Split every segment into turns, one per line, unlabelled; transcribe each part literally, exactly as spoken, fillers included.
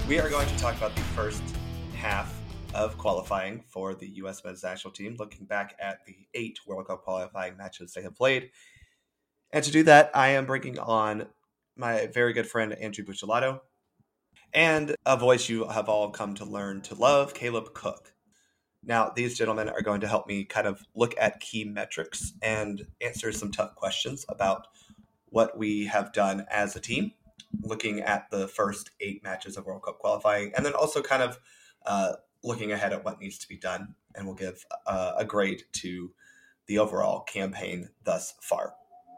We are going to talk about the first half of qualifying for the U S men's national team, looking back at the eight World Cup qualifying matches they have played. And to do that, I am bringing on my very good friend, Andrew Buccellato, and a voice you have all come to learn to love, Caleb Cook. Now, these gentlemen are going to help me kind of look at key metrics and answer some tough questions about what we have done as a team, looking at the first eight matches of World Cup qualifying, and then also kind of uh, looking ahead at what needs to be done. And we'll give uh, a grade to the overall campaign thus far.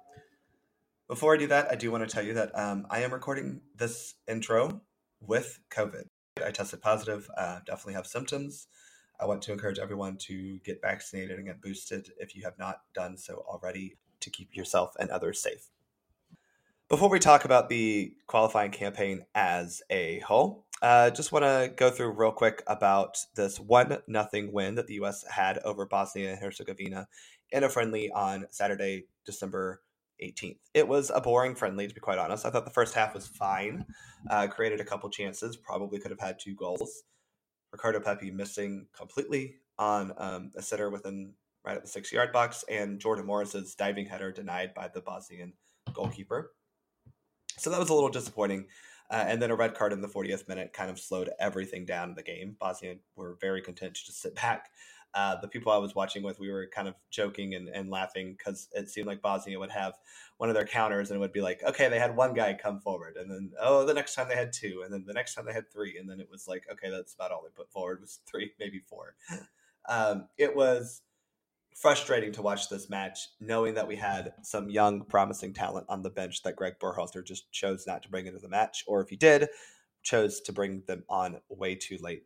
Before I do that, I do want to tell you that um, I am recording this intro with COVID. I tested positive, uh, definitely have symptoms. I want to encourage everyone to get vaccinated and get boosted if you have not done so already, to keep yourself and others safe. Before we talk about the qualifying campaign as a whole, I uh, just want to go through real quick about this one nothing win that the U S had over Bosnia and Herzegovina in a friendly on Saturday, December eighteenth. It was a boring friendly, to be quite honest. I thought the first half was fine, uh, created a couple chances, probably could have had two goals. Ricardo Pepi missing completely on um, a sitter within right at the six-yard box, and Jordan Morris's diving header denied by the Bosnian goalkeeper. So that was a little disappointing. Uh, and then a red card in the fortieth minute kind of slowed everything down in the game. Bosnia were very content to just sit back. Uh, the people I was watching with, we were kind of joking and, and laughing because it seemed like Bosnia would have one of their counters and it would be like, okay, they had one guy come forward. And then, oh, the next time they had two. And then the next time they had three. And then it was like, okay, that's about all they put forward was three, maybe four. Um, it was frustrating to watch this match, knowing that we had some young, promising talent on the bench that Greg Berhalter just chose not to bring into the match. Or if he did, chose to bring them on way too late.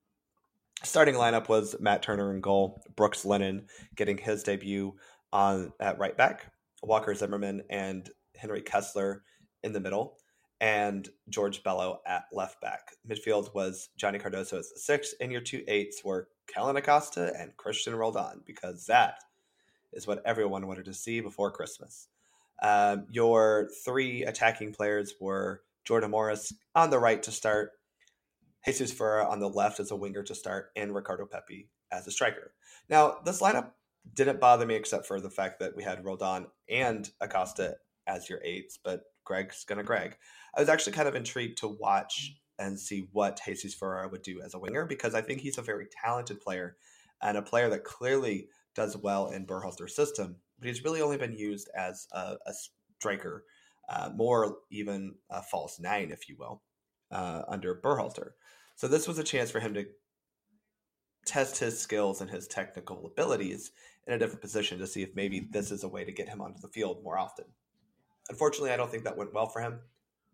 Starting lineup was Matt Turner in goal, Brooks Lennon getting his debut on at right back, Walker Zimmerman and Henry Kessler in the middle, and George Bello at left back. Midfield was Johnny Cardoso as the sixth, and your two eights were Kellen Acosta and Christian Roldan, because that is what everyone wanted to see before Christmas. Um, your three attacking players were Jordan Morris on the right to start, Jesus Ferreira on the left as a winger to start, and Ricardo Pepi as a striker. Now, this lineup didn't bother me except for the fact that we had Roldan and Acosta as your eights, but Greg's gonna Greg. I was actually kind of intrigued to watch and see what Jesus Ferreira would do as a winger, because I think he's a very talented player and a player that clearly does well in Berhalter's system, but he's really only been used as a, a striker, uh, more even a false nine, if you will, uh, under Berhalter. So this was a chance for him to test his skills and his technical abilities in a different position to see if maybe this is a way to get him onto the field more often. Unfortunately, I don't think that went well for him.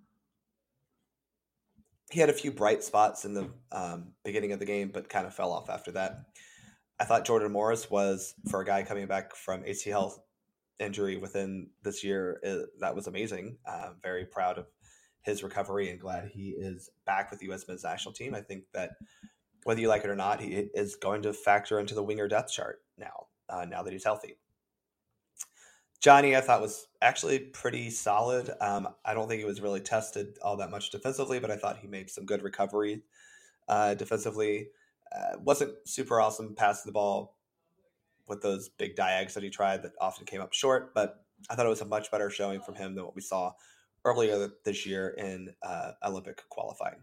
He had a few bright spots in the um, beginning of the game, but kind of fell off after that. I thought Jordan Morris was, for a guy coming back from A C L injury within this year, uh, that was amazing. Uh, very proud of his recovery and glad he is back with the U S men's national team. I think that whether you like it or not, he is going to factor into the winger depth chart now, uh, now that he's healthy. Johnny, I thought, was actually pretty solid. Um, I don't think he was really tested all that much defensively, but I thought he made some good recovery uh, defensively. Uh, wasn't super awesome passing the ball with those big diags that he tried that often came up short, but I thought it was a much better showing from him than what we saw earlier this year in uh, Olympic qualifying.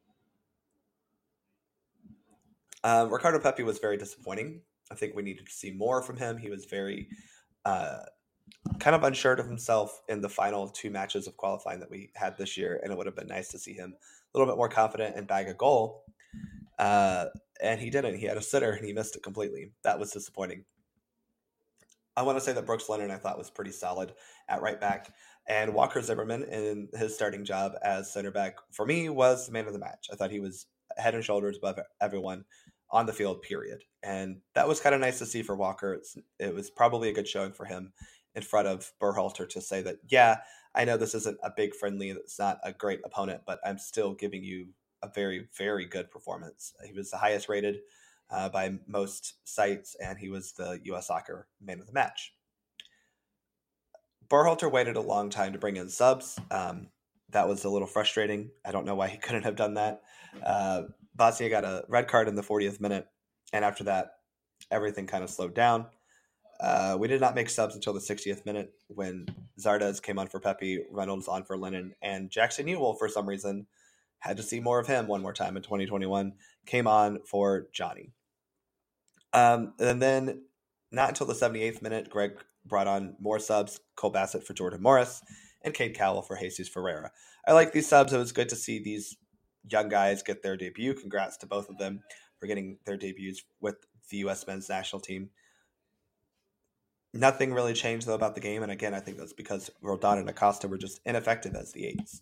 Um, Ricardo Pepi was very disappointing. I think we needed to see more from him. He was very uh, kind of unsure of himself in the final two matches of qualifying that we had this year, and it would have been nice to see him a little bit more confident and bag a goal. Uh, and he didn't. He had a sitter, and he missed it completely. That was disappointing. I want to say that Brooks Lennon, I thought, was pretty solid at right back. And Walker Zimmerman, in his starting job as center back, for me, was the man of the match. I thought he was head and shoulders above everyone on the field, period. And that was kind of nice to see for Walker. It's, it was probably a good showing for him in front of Berhalter to say that, yeah, I know this isn't a big friendly, it's not a great opponent, but I'm still giving you a very, very good performance. He was the highest rated uh, by most sites, and he was the U S Soccer man of the match. Berhalter waited a long time to bring in subs. Um, that was a little frustrating. I don't know why he couldn't have done that. Uh, Bosnia got a red card in the fortieth minute, and after that, everything kind of slowed down. Uh, we did not make subs until the sixtieth minute when Zardes came on for Pepe, Reynolds on for Lennon, and Jackson Ewell, for some reason, had to see more of him one more time in twenty twenty-one, came on for Johnny. Um, and then not until the seventy-eighth minute, Greg brought on more subs, Cole Bassett for Jordan Morris, and Cade Cowell for Jesus Ferreira. I like these subs. It was good to see these young guys get their debut. Congrats to both of them for getting their debuts with the U S men's national team. Nothing really changed, though, about the game. And again, I think that's because Roldan and Acosta were just ineffective as the eights.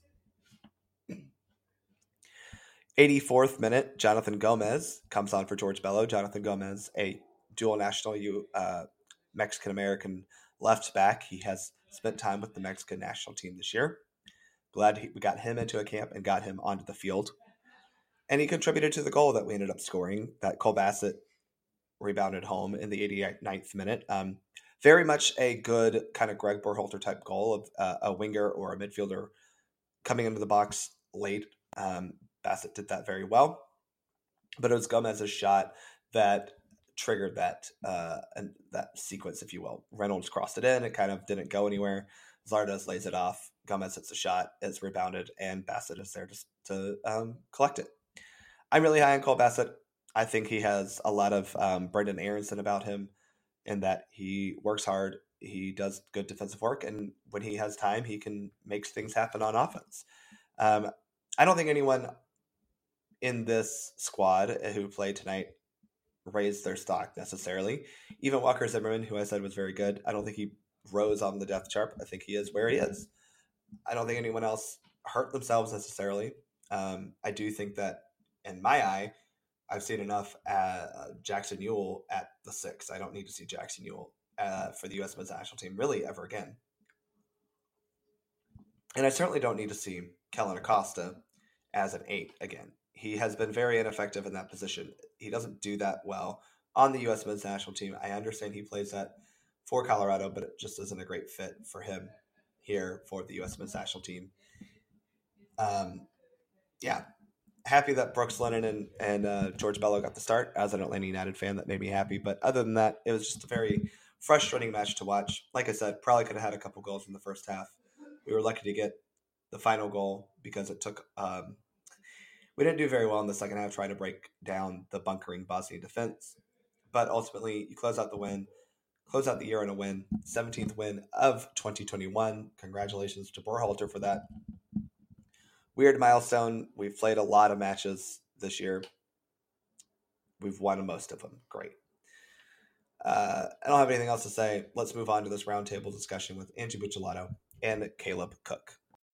eighty-fourth minute, Jonathan Gomez comes on for George Bello. Jonathan Gomez, a dual national uh, Mexican-American left back. He has spent time with the Mexican national team this year. Glad he, we got him into a camp and got him onto the field. And he contributed to the goal that we ended up scoring, that Cole Bassett rebounded home in the eighty-ninth minute. Um, very much a good kind of Greg Berhalter type goal of uh, a winger or a midfielder coming into the box late. Um, Bassett did that very well. But it was Gomez's shot that triggered that uh, and that sequence, if you will. Reynolds crossed it in. It kind of didn't go anywhere. Zardes lays it off. Gomez hits a shot. It's rebounded, and Bassett is there just to um, collect it. I'm really high on Cole Bassett. I think he has a lot of um, Brendan Aronson about him in that he works hard. He does good defensive work, and when he has time, he can make things happen on offense. Um, I don't think anyone in this squad who played tonight raised their stock necessarily. Even Walker Zimmerman, who I said was very good, I don't think he rose on the depth chart. I think he is where he is. I don't think anyone else hurt themselves necessarily. Um, I do think that, in my eye, I've seen enough uh, Jackson Ewell at the six. I don't need to see Jackson Ewell uh, for the U S men's national team really ever again. And I certainly don't need to see Kellen Acosta as an eight again. He has been very ineffective in that position. He doesn't do that well on the U S men's national team. I understand he plays that for Colorado, but it just isn't a great fit for him here for the U S men's national team. Um, yeah. Happy that Brooks Lennon and, and uh, George Bello got the start. As an Atlanta United fan, that made me happy. But other than that, it was just a very frustrating match to watch. Like I said, probably could have had a couple goals in the first half. We were lucky to get the final goal because it took um, – we didn't do very well in the second half trying to break down the bunkering Bosnian defense. But ultimately, you close out the win, close out the year on a win, seventeenth win of twenty twenty-one. Congratulations to Berhalter for that. Weird milestone. We've played a lot of matches this year. We've won most of them. Great. Uh, I don't have anything else to say. Let's move on to this roundtable discussion with Andrew Buccellato and Caleb Cook.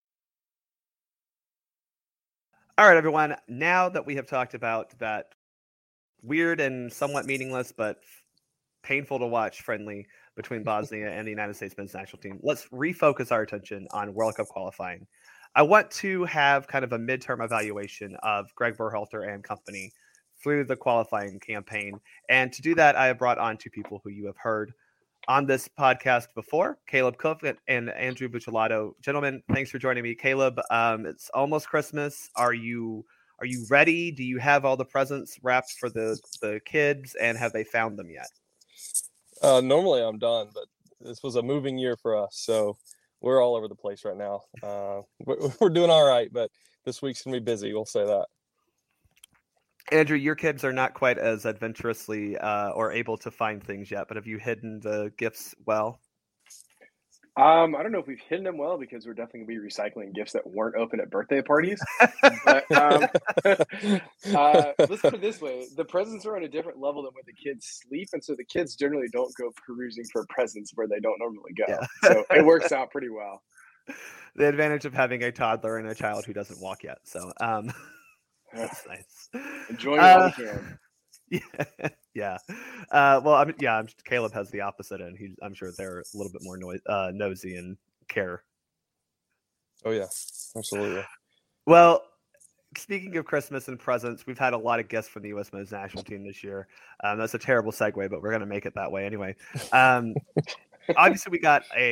All right, everyone. Now that we have talked about that weird and somewhat meaningless but painful to watch friendly between Bosnia and the United States men's national team, let's refocus our attention on World Cup qualifying. I want to have kind of a midterm evaluation of Greg Berhalter and company through the qualifying campaign. And to do that, I have brought on two people who you have heard on this podcast before, Caleb Cook and Andrew Buccellato. Gentlemen, thanks for joining me. Caleb, um, it's almost Christmas. Are you are you ready? Do you have all the presents wrapped for the, the kids, and have they found them yet?
Uh, normally I'm done, but this was a moving year for us, so we're all over the place right now. Uh, we're doing all right, but this week's going to be busy. We'll say that.
Andrew, your kids are not quite as adventurously uh, or able to find things yet, but have you hidden the gifts well?
Um, I don't know if we've hidden them well because we're definitely going to be recycling gifts that weren't open at birthday parties. But um, uh, let's put it this way. The presents are on a different level than where the kids sleep, and so the kids generally don't go perusing for presents where they don't normally go. Yeah. So it works out pretty well.
The advantage of having a toddler and a child who doesn't walk yet. So um, that's nice.
Enjoying it while we can.
Yeah, yeah. Uh, well, I'm, yeah. I'm, Caleb has the opposite, and he's. I'm sure they're a little bit more noise, uh, nosy and care.
Oh yeah, absolutely.
Well, speaking of Christmas and presents, we've had a lot of guests from the U S men's national team this year. Um, that's a terrible segue, but we're going to make it that way anyway. Um, obviously, we got a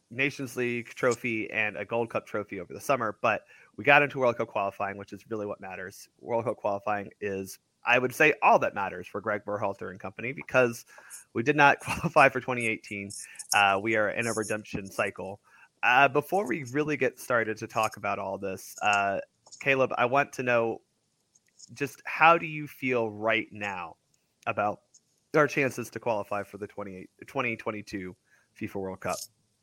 Nations League trophy and a Gold Cup trophy over the summer, but we got into World Cup qualifying, which is really what matters. World Cup qualifying is, I would say, all that matters for Greg Berhalter and company, because we did not qualify for twenty eighteen. Uh, we are in a redemption cycle. Uh, before we really get started to talk about all this, uh, Caleb, I want to know just how do you feel right now about our chances to qualify for the twenty twenty-two FIFA World Cup?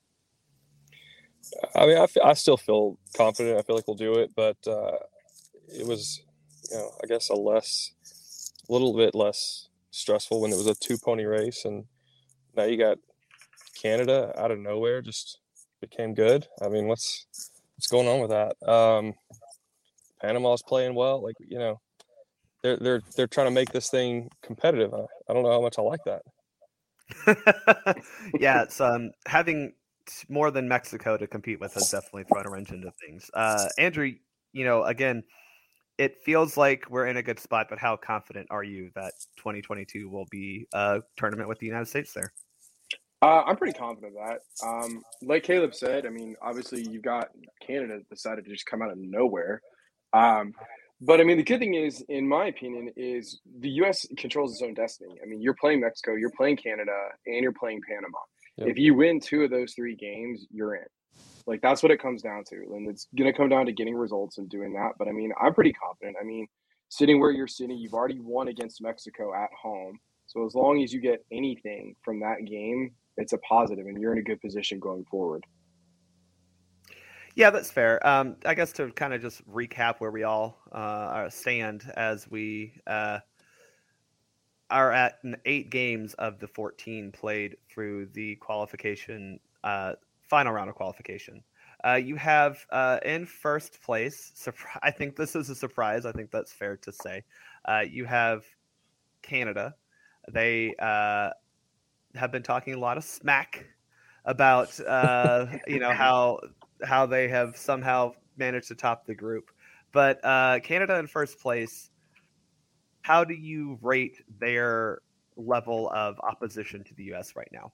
I mean, I, f- I still feel confident. I feel like we'll do it, but uh, it was, you know, I guess a less, a little bit less stressful when it was a two pony race, and now you got Canada out of nowhere just became good. I mean, what's what's going on with that? Um, Panama's playing well. Like, you know, they're they're they're trying to make this thing competitive. I, I don't know how much I like
that. Yeah, it's um having more than Mexico to compete with has definitely thrown a wrench into things. Uh, Andrew, you know, again, it feels like we're in a good spot, but how confident are you that twenty twenty-two will be a tournament with the United States there?
Uh, I'm pretty confident of that. Um, like Caleb said, I mean, obviously you've got Canada decided to just come out of nowhere. Um, but I mean, the good thing is, in my opinion, is the U S controls its own destiny. I mean, you're playing Mexico, you're playing Canada, and you're playing Panama. Yep. If you win two of those three games, you're in. Like, that's what it comes down to. And it's going to come down to getting results and doing that. But I mean, I'm pretty confident. I mean, sitting where you're sitting, you've already won against Mexico at home. So as long as you get anything from that game, it's a positive and you're in a good position going forward.
Yeah, that's fair. Um, I guess to kind of just recap where we all uh, stand as we uh, are at eight games of the fourteen played through the qualification, uh, final round of qualification. Uh, you have uh, in first place, surpri- I think this is a surprise. I think that's fair to say. Uh, you have Canada. They uh, have been talking a lot of smack about, uh, you know, how how they have somehow managed to top the group. But uh, Canada in first place, how do you rate their level of opposition to the U S right now?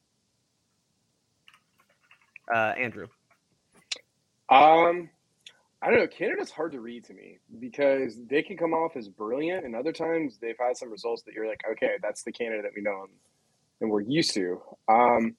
Uh, Andrew.
Um, I don't know. Canada's hard to read to me because they can come off as brilliant, and other times they've had some results that you're like, okay, that's the Canada that we know and we're used to. Um,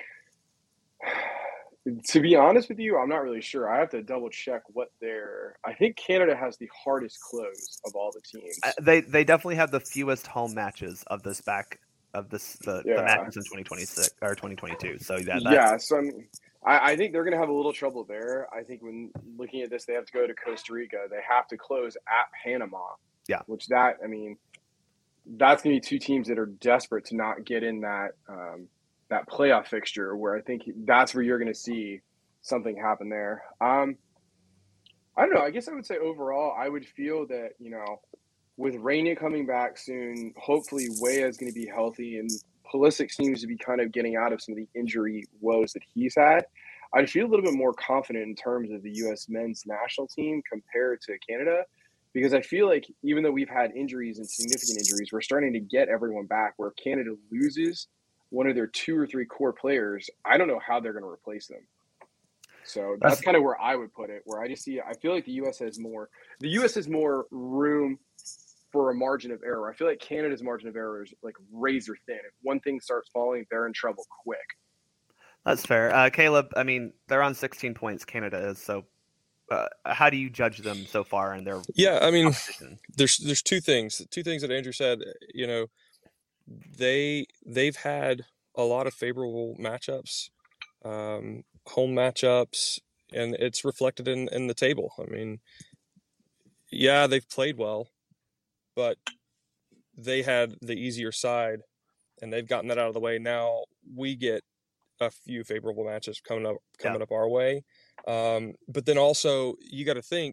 to be honest with you, I'm not really sure. I have to double check what their. I think Canada has the hardest close of all the teams.
Uh, they they definitely have the fewest home matches of this back of this the,
yeah.
the matches in twenty twenty-six or twenty twenty-two. So yeah,
yeah. So I, mean, I, I think they're going to have a little trouble there. I think when looking at this, they have to go to Costa Rica. They have to close at Panama.
Yeah.
Which that I mean, that's going to be two teams that are desperate to not get in that. Um, that playoff fixture where I think that's where you're going to see something happen there. Um, I don't know. I guess I would say overall, I would feel that, you know, with Reyna coming back soon, hopefully Weah is going to be healthy and Pulisic seems to be kind of getting out of some of the injury woes that he's had. I'd feel a little bit more confident in terms of the U S men's national team compared to Canada, because I feel like even though we've had injuries and significant injuries, we're starting to get everyone back where Canada loses one of their two or three core players. I don't know how they're going to replace them. So that's, that's kind of where I would put it, where I just see, I feel like the U S has more, the U S has more room for a margin of error. I feel like Canada's margin of error is like razor thin. If one thing starts falling, they're in trouble quick.
That's fair. Uh, Caleb, I mean, they're on sixteen points, Canada is. So uh, how do you judge them so far in their
Yeah, I mean, there's there's two things. Two things that Andrew said, you know, they they've had a lot of favorable matchups, um, home matchups, and it's reflected in, in the table. I mean, yeah, they've played well, but they had the easier side, and they've gotten that out of the way. Now we get a few favorable matches coming up coming yeah. up our way, um, but then also you got to think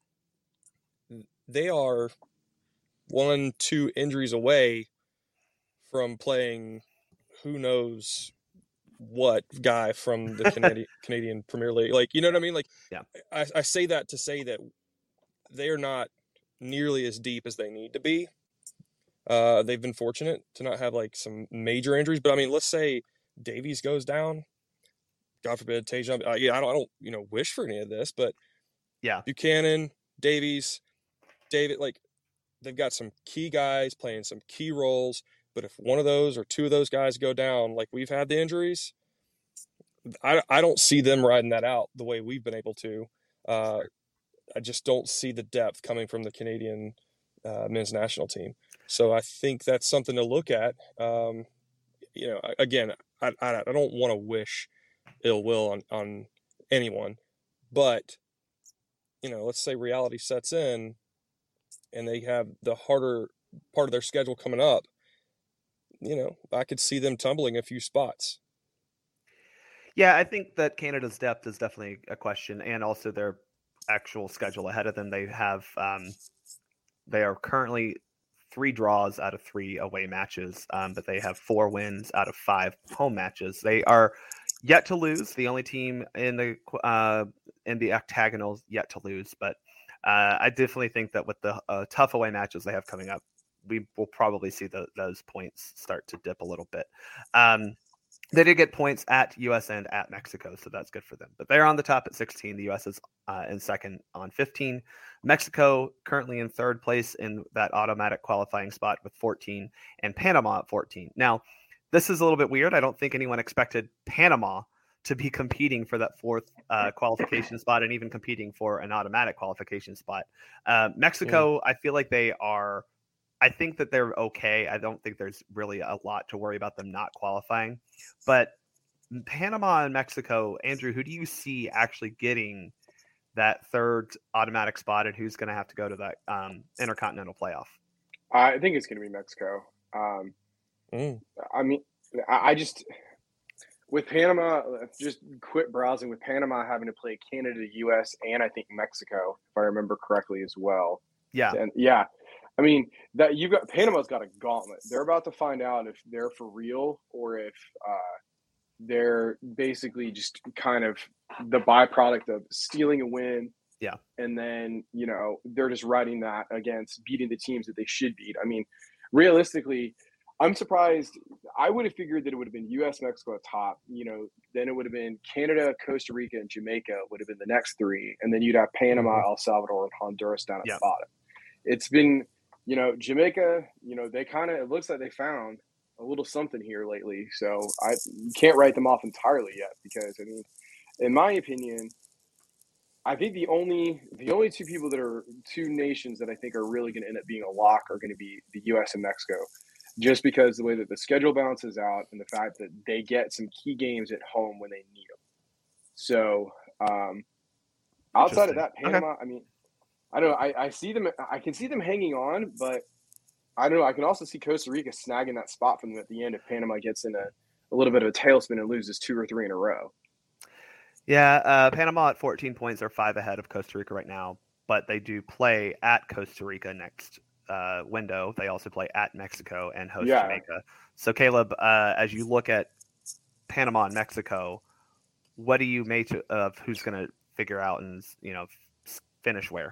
they are one, two injuries away from playing who knows what guy from the Canadian Canadian Premier League. Like, you know what I mean? Like,
yeah.
I, I say that to say that they are not nearly as deep as they need to be. Uh, they've been fortunate to not have like some major injuries, but I mean, let's say Davies goes down, God forbid, Tajon. Uh, yeah, I don't, I don't, you know, wish for any of this, but
Yeah.
Buchanan, Davies, David, like they've got some key guys playing some key roles. But if one of those or two of those guys go down, like we've had the injuries, I, I don't see them riding that out the way we've been able to. Uh, I just don't see the depth coming from the Canadian uh, men's national team. So I think that's something to look at. Um, you know, again, I, I, I don't want to wish ill will on, on anyone, but, you know, let's say reality sets in and they have the harder part of their schedule coming up. You know, I could see them tumbling a few spots.
Yeah, I think that Canada's depth is definitely a question, and also their actual schedule ahead of them. They have, um, they are currently three draws out of three away matches, um, but they have four wins out of five home matches. They are yet to lose. The only team in the uh, in the octagonal yet to lose, but uh, I definitely think that with the uh, tough away matches they have coming up, we will probably see the, those points start to dip a little bit. Um, They did get points at U S and at Mexico, so that's good for them. But they're on the top at sixteen. The U S is uh, in second on fifteen. Mexico currently in third place in that automatic qualifying spot with fourteen, and Panama at fourteen. Now, this is a little bit weird. I don't think anyone expected Panama to be competing for that fourth uh, qualification spot and even competing for an automatic qualification spot. Uh, Mexico, I feel like they are... I think that they're okay. I don't think there's really a lot to worry about them not qualifying. But Panama and Mexico, Andrew, who do you see actually getting that third automatic spot, and who's going to have to go to that um, intercontinental playoff?
I think it's going to be Mexico. Um,
mm.
I mean, I just with Panama, just quit browsing with Panama having to play Canada, U S, and I think Mexico, if I remember correctly, as well.
Yeah,
and yeah. I mean, that you've got Panama's got a gauntlet. They're about to find out if they're for real or if uh, they're basically just kind of the byproduct of stealing a win.
Yeah.
And then, you know, they're just riding that against beating the teams that they should beat. I mean, realistically, I'm surprised. I would have figured that it would have been U S, Mexico at top. You know, then it would have been Canada, Costa Rica, and Jamaica would have been the next three. And then you'd have Panama, El Salvador, and Honduras down at
Yeah.
the bottom. It's been... You know, Jamaica, you know, they kind of, it looks like they found a little something here lately. So I you can't write them off entirely yet because, I mean, in my opinion, I think the only, the only two people that are two nations that I think are really going to end up being a lock are going to be the U S and Mexico, just because the way that the schedule balances out and the fact that they get some key games at home when they need them. So um, outside of that, Panama, okay. I mean, I don't know. I, I see them. I can see them hanging on, but I don't know. I can also see Costa Rica snagging that spot from them at the end if Panama gets in a, a little bit of a tailspin and loses two or three in a row.
Yeah, uh, Panama at fourteen points are five ahead of Costa Rica right now, but they do play at Costa Rica next uh, window. They also play at Mexico and host
yeah.
Jamaica. So, Caleb, uh, as you look at Panama and Mexico, what do you make of who's going to figure out and you know finish where?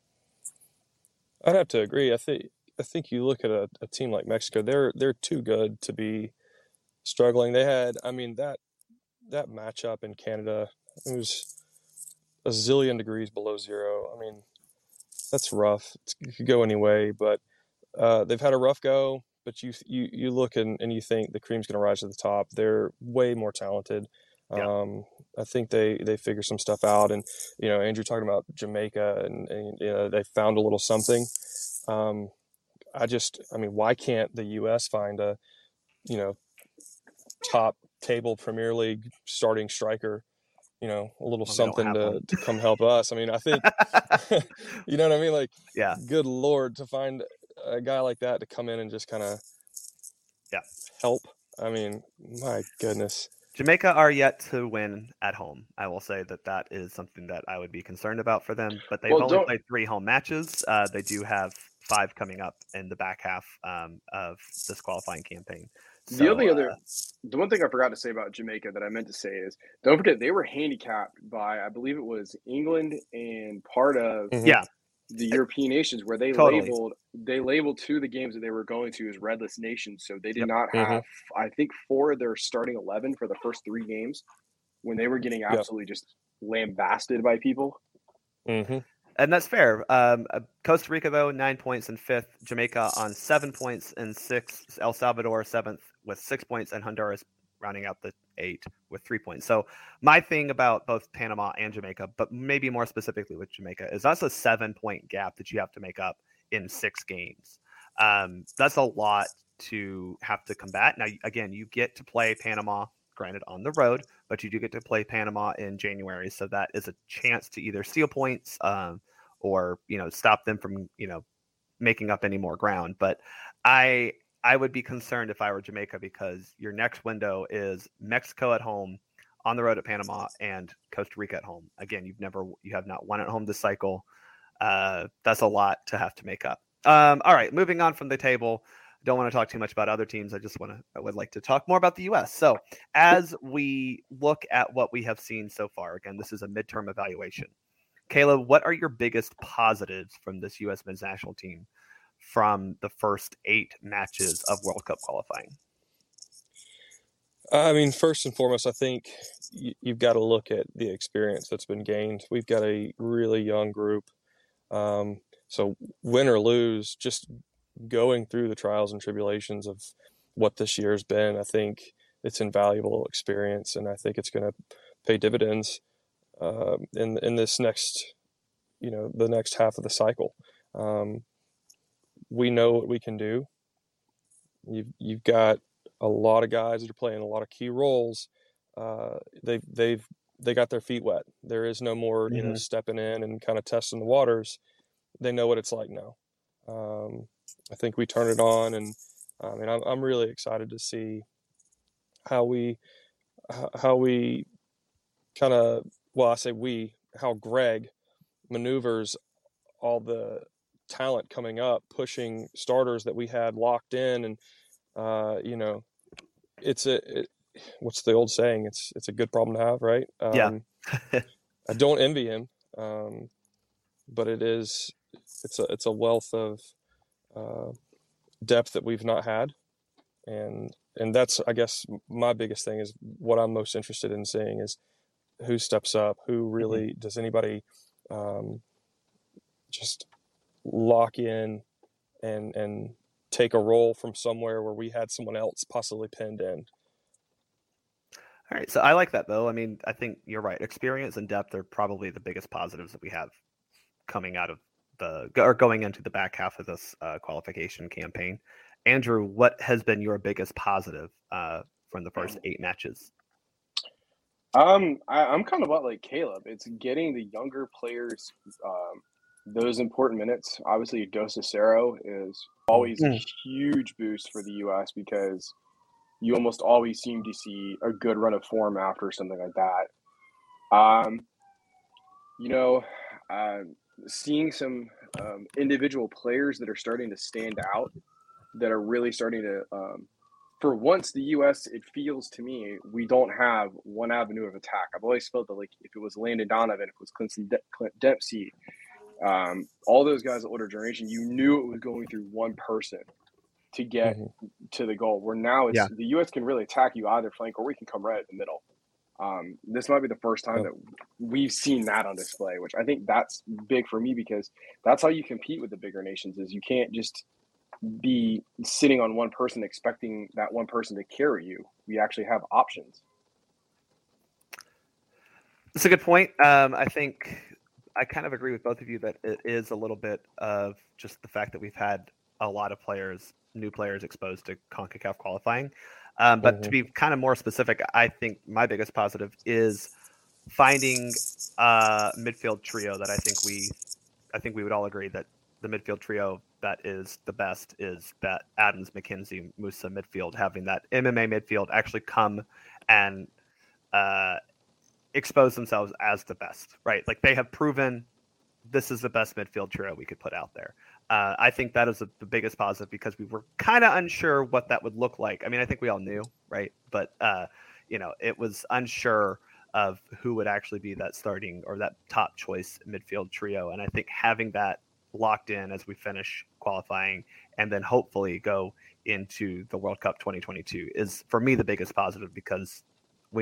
I'd have to agree. I think I think you look at a, a team like Mexico; they're they're too good to be struggling. They had, I mean that that matchup in Canada, it was a zillion degrees below zero. I mean, that's rough. It's, it could go any way, but uh, they've had a rough go. But you you you look and, and you think the cream's going to rise to the top. They're way more talented.
Yeah.
Um, I think they, they figure some stuff out. And, you know, Andrew talking about Jamaica and, and you know, they found a little something. Um, I just, I mean, why can't the U S find a, you know, top table Premier League starting striker, you know, a little
well,
something to, to come help us? I mean, I think, you know what I mean? Like,
yeah,
good Lord, to find a guy like that to come in and just kind of
yeah
help. I mean, my goodness.
Jamaica are yet to win at home. I will say that that is something that I would be concerned about for them. But they've
well,
only
don't...
played three home matches. Uh, they do have five coming up in the back half um, of this qualifying campaign. So,
the only
uh,
other, the one thing I forgot to say about Jamaica that I meant to say is, don't forget they were handicapped by, I believe it was England and part of
mm-hmm. yeah.
the European nations where they
totally.
labeled they labeled two of the games that they were going to as redless nations. So they did
yep.
not have,
mm-hmm.
I think, four of their starting eleven for the first three games. when they were getting
Yep.
absolutely just lambasted by people.
Mm-hmm.
And that's fair. Um, uh, Costa Rica, though, nine points in fifth. Jamaica on seven points in sixth. El Salvador, seventh, with six points. And Honduras rounding out the eight with three points. So my thing about both Panama and Jamaica, but maybe more specifically with Jamaica, is that's a seven-point gap that you have to make up in six games. Um, that's a lot to have to combat. Now, again, you get to play Panama, granted on the road, but you do get to play Panama in January, so that is a chance to either steal points um, or you know stop them from you know making up any more ground. But I I would be concerned if I were Jamaica, because your next window is Mexico at home, on the road at Panama, and Costa Rica at home. Again, you've never you have not won at home this cycle. Uh, that's a lot to have to make up. Um, all right, moving on from the table. Don't want to talk too much about other teams. I just want to, I would like to talk more about the U S. So as we look at what we have seen so far, again, this is a midterm evaluation. Caleb, what are your biggest positives from this U S men's national team from the first eight matches of World Cup qualifying?
I mean, first and foremost, I think you, you've got to look at the experience that's been gained. We've got a really young group. Um, so win or lose, just going through the trials and tribulations of what this year has been, I think it's invaluable experience, and I think it's going to pay dividends uh, in in this next, you know, the next half of the cycle. Um, we know what we can do. You've you've got a lot of guys that are playing a lot of key roles. Uh, they've they've they got their feet wet. There is no more you
Mm-hmm.
know stepping in and kind of testing the waters. They know what it's like now. Um, I think we turn it on, and I mean, I'm I'm really excited to see how we how we kind of well, I say we how Greg maneuvers all the talent coming up, pushing starters that we had locked in, and uh, you know, it's a it, what's the old saying? It's it's a good problem to have, right? Um,
Yeah.
I don't envy him, um, but it is it's a it's a wealth of uh, depth that we've not had, and and that's I guess my biggest thing is what I'm most interested in seeing is who steps up, who really mm-hmm. does anybody um, just lock in and and take a role from somewhere where we had someone else possibly pinned in.
All right, so I like that though. I mean, I think you're right. Experience and depth are probably the biggest positives that we have coming out of the or going into the back half of this uh, qualification campaign. Andrew, what has been your biggest positive uh, from the first eight matches?
Um, I, I'm kind of about like Caleb. It's getting the younger players um, those important minutes. Obviously, Dos Acero is always mm. a huge boost for the U S because you almost always seem to see a good run of form after something like that. Um, you know, uh, seeing some um, individual players that are starting to stand out, that are really starting to um, for once, the U S, it feels to me, we don't have one avenue of attack. I've always felt that, like, if it was Landon Donovan, if it was Clinton De- Clint Dempsey, um, all those guys at older generation, you knew it was going through one person to get mm-hmm. to the goal. Where now it's yeah. the U S can really attack you either flank, or we can come right at the middle. Um, this might be the first time that we've seen that on display, which I think that's big for me, because that's how you compete with the bigger nations. Is you can't just be sitting on one person expecting that one person to carry you. We actually have options.
That's a good point. Um, I think I kind of agree with both of you that it is a little bit of just the fact that we've had a lot of players, new players exposed to CONCACAF qualifying. Um, but mm-hmm. to be kind of more specific, I think my biggest positive is finding a midfield trio that I think we, I think we would all agree that the midfield trio that is the best is that Adams, McKenzie, Musa midfield, having that M M A midfield actually come and uh, expose themselves as the best, right? Like, they have proven this is the best midfield trio we could put out there. Uh, I think that is a, the biggest positive, because we were kind of unsure what that would look like. I mean, I think we all knew, right? But, uh, you know, it was unsure of who would actually be that starting or that top choice midfield trio. And I think having that locked in as we finish qualifying and then hopefully go into the World Cup twenty twenty-two is, for me, the biggest positive, because we need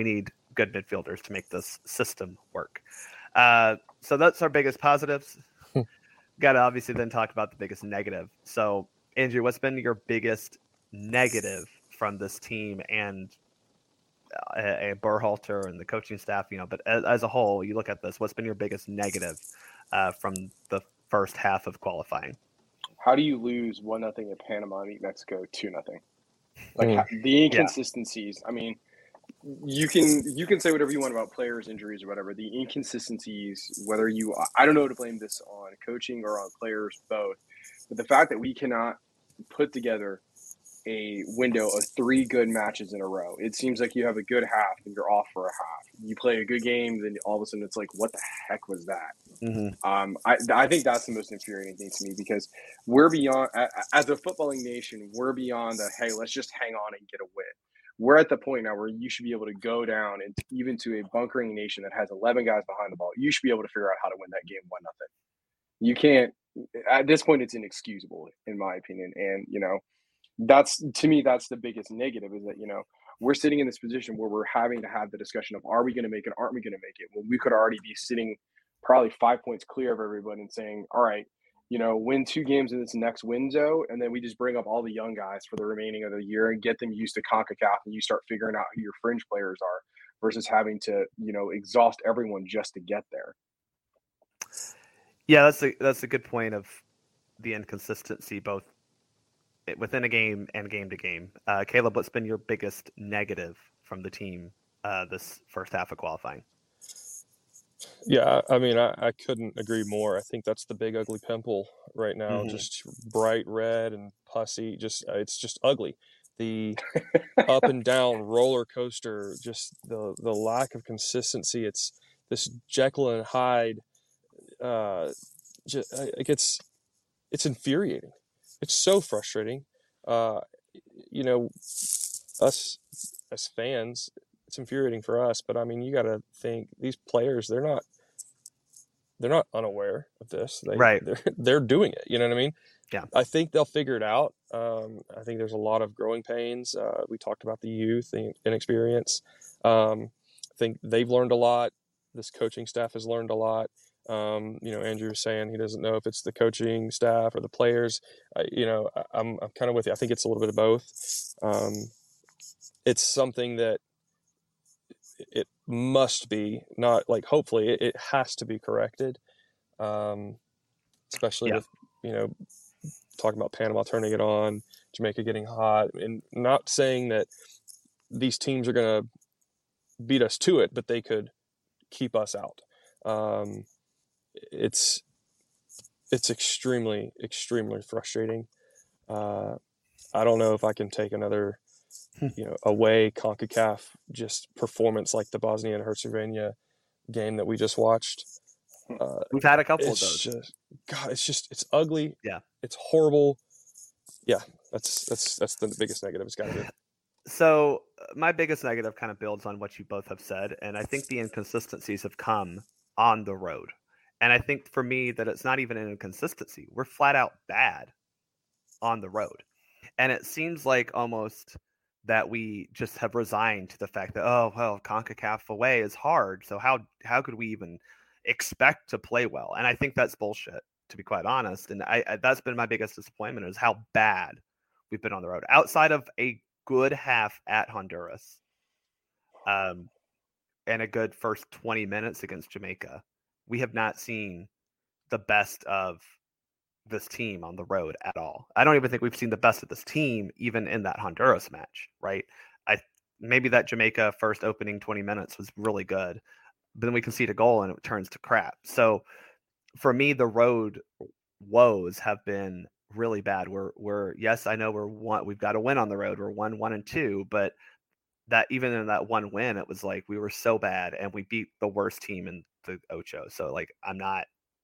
good midfielders to make this system work. Uh, so that's our biggest positives. Got to obviously then talk about the biggest negative. So, Andrew, what's been your biggest negative from this team and a, a Berhalter and the coaching staff? You know, but as, as a whole, you look at this. What's been your biggest negative uh, from the first half of qualifying?
How do you lose one nothing at Panama and beat Mexico two nothing? Like
Mm.
how, the inconsistencies. Yeah. I mean, you can you can say whatever you want about players' injuries or whatever. The inconsistencies, whether you, I don't know to blame this on coaching or on players, both. But the fact that we cannot put together a window of three good matches in a row. It seems like you have a good half and you're off for a half. You play a good game, then all of a sudden it's like, what the heck was that?
Mm-hmm.
Um, I, I think that's the most infuriating thing to me, because we're beyond, as a footballing nation, we're beyond the, hey, let's just hang on and get a win. We're at the point now where you should be able to go down and even to a bunkering nation that has eleven guys behind the ball. You should be able to figure out how to win that game one nothing. You can't, at this point, it's inexcusable in my opinion. And, you know, that's, to me, that's the biggest negative, is that, you know, we're sitting in this position where we're having to have the discussion of, are we going to make it? Aren't we going to make it? Well, we could already be sitting probably five points clear of everybody and saying, all right, you know, win two games in this next window, and then we just bring up all the young guys for the remaining of the year and get them used to CONCACAF, and you start figuring out who your fringe players are versus having to, you know, exhaust everyone just to get there.
Yeah, that's a that's a good point of the inconsistency, both within a game and game to game. Uh, Caleb, what's been your biggest negative from the team uh, this first half of qualifying?
Yeah, I mean, I, I couldn't agree more. I think that's the big ugly pimple right now.
Mm-hmm.
Just bright red and pussy. Just uh, it's just ugly. The up and down roller coaster. Just the the lack of consistency. It's this Jekyll and Hyde. Uh, just, like it's it's infuriating. It's so frustrating. Uh, you know, us as fans, it's infuriating for us, but I mean, you got to think these players, they're not, they're not unaware of this. They,
right.
They're, they're doing it. You know what I mean?
Yeah.
I think they'll figure it out. Um, I think there's a lot of growing pains. Uh, we talked about the youth, the inexperience. Um, I think they've learned a lot. This coaching staff has learned a lot. Um, you know, Andrew was saying he doesn't know if it's the coaching staff or the players. Uh, you know, I, I'm, I'm kind of with you. I think it's a little bit of both. Um, it's something that it must be, not like hopefully it, it has to be corrected, um, especially yeah. with, you know, talking about Panama turning it on, Jamaica getting hot, and not saying that these teams are going to beat us to it, but they could keep us out. Um, it's it's extremely, extremely frustrating. Uh, I don't know if I can take another you know, away CONCACAF just performance like the Bosnia and Herzegovina game that we just watched. Uh,
We've had a couple of those.
Just, God, it's just, it's ugly.
Yeah.
It's horrible. Yeah. That's, that's, that's the biggest negative. It's got to be.
So my biggest negative kind of builds on what you both have said. And I think the inconsistencies have come on the road. And I think for me that it's not even an inconsistency. We're flat out bad on the road. And it seems like almost that we just have resigned to the fact that, oh, well, CONCACAF away is hard. So how how could we even expect to play well? And I think that's bullshit, to be quite honest. And I, I that's been my biggest disappointment, is how bad we've been on the road. Outside of a good half at Honduras, um, and a good first twenty minutes against Jamaica, we have not seen the best of this team on the road at all. I don't even think we've seen the best of this team even in that Honduras match, right? I maybe that Jamaica first opening twenty minutes was really good, but then we concede a goal and it turns to crap. So for me, the road woes have been really bad. We're we're yes, I know we're one we've got to win on the road. We're one, one and two, but that even in that one win, it was like we were so bad and we beat the worst team in the Ocho. So like I'm not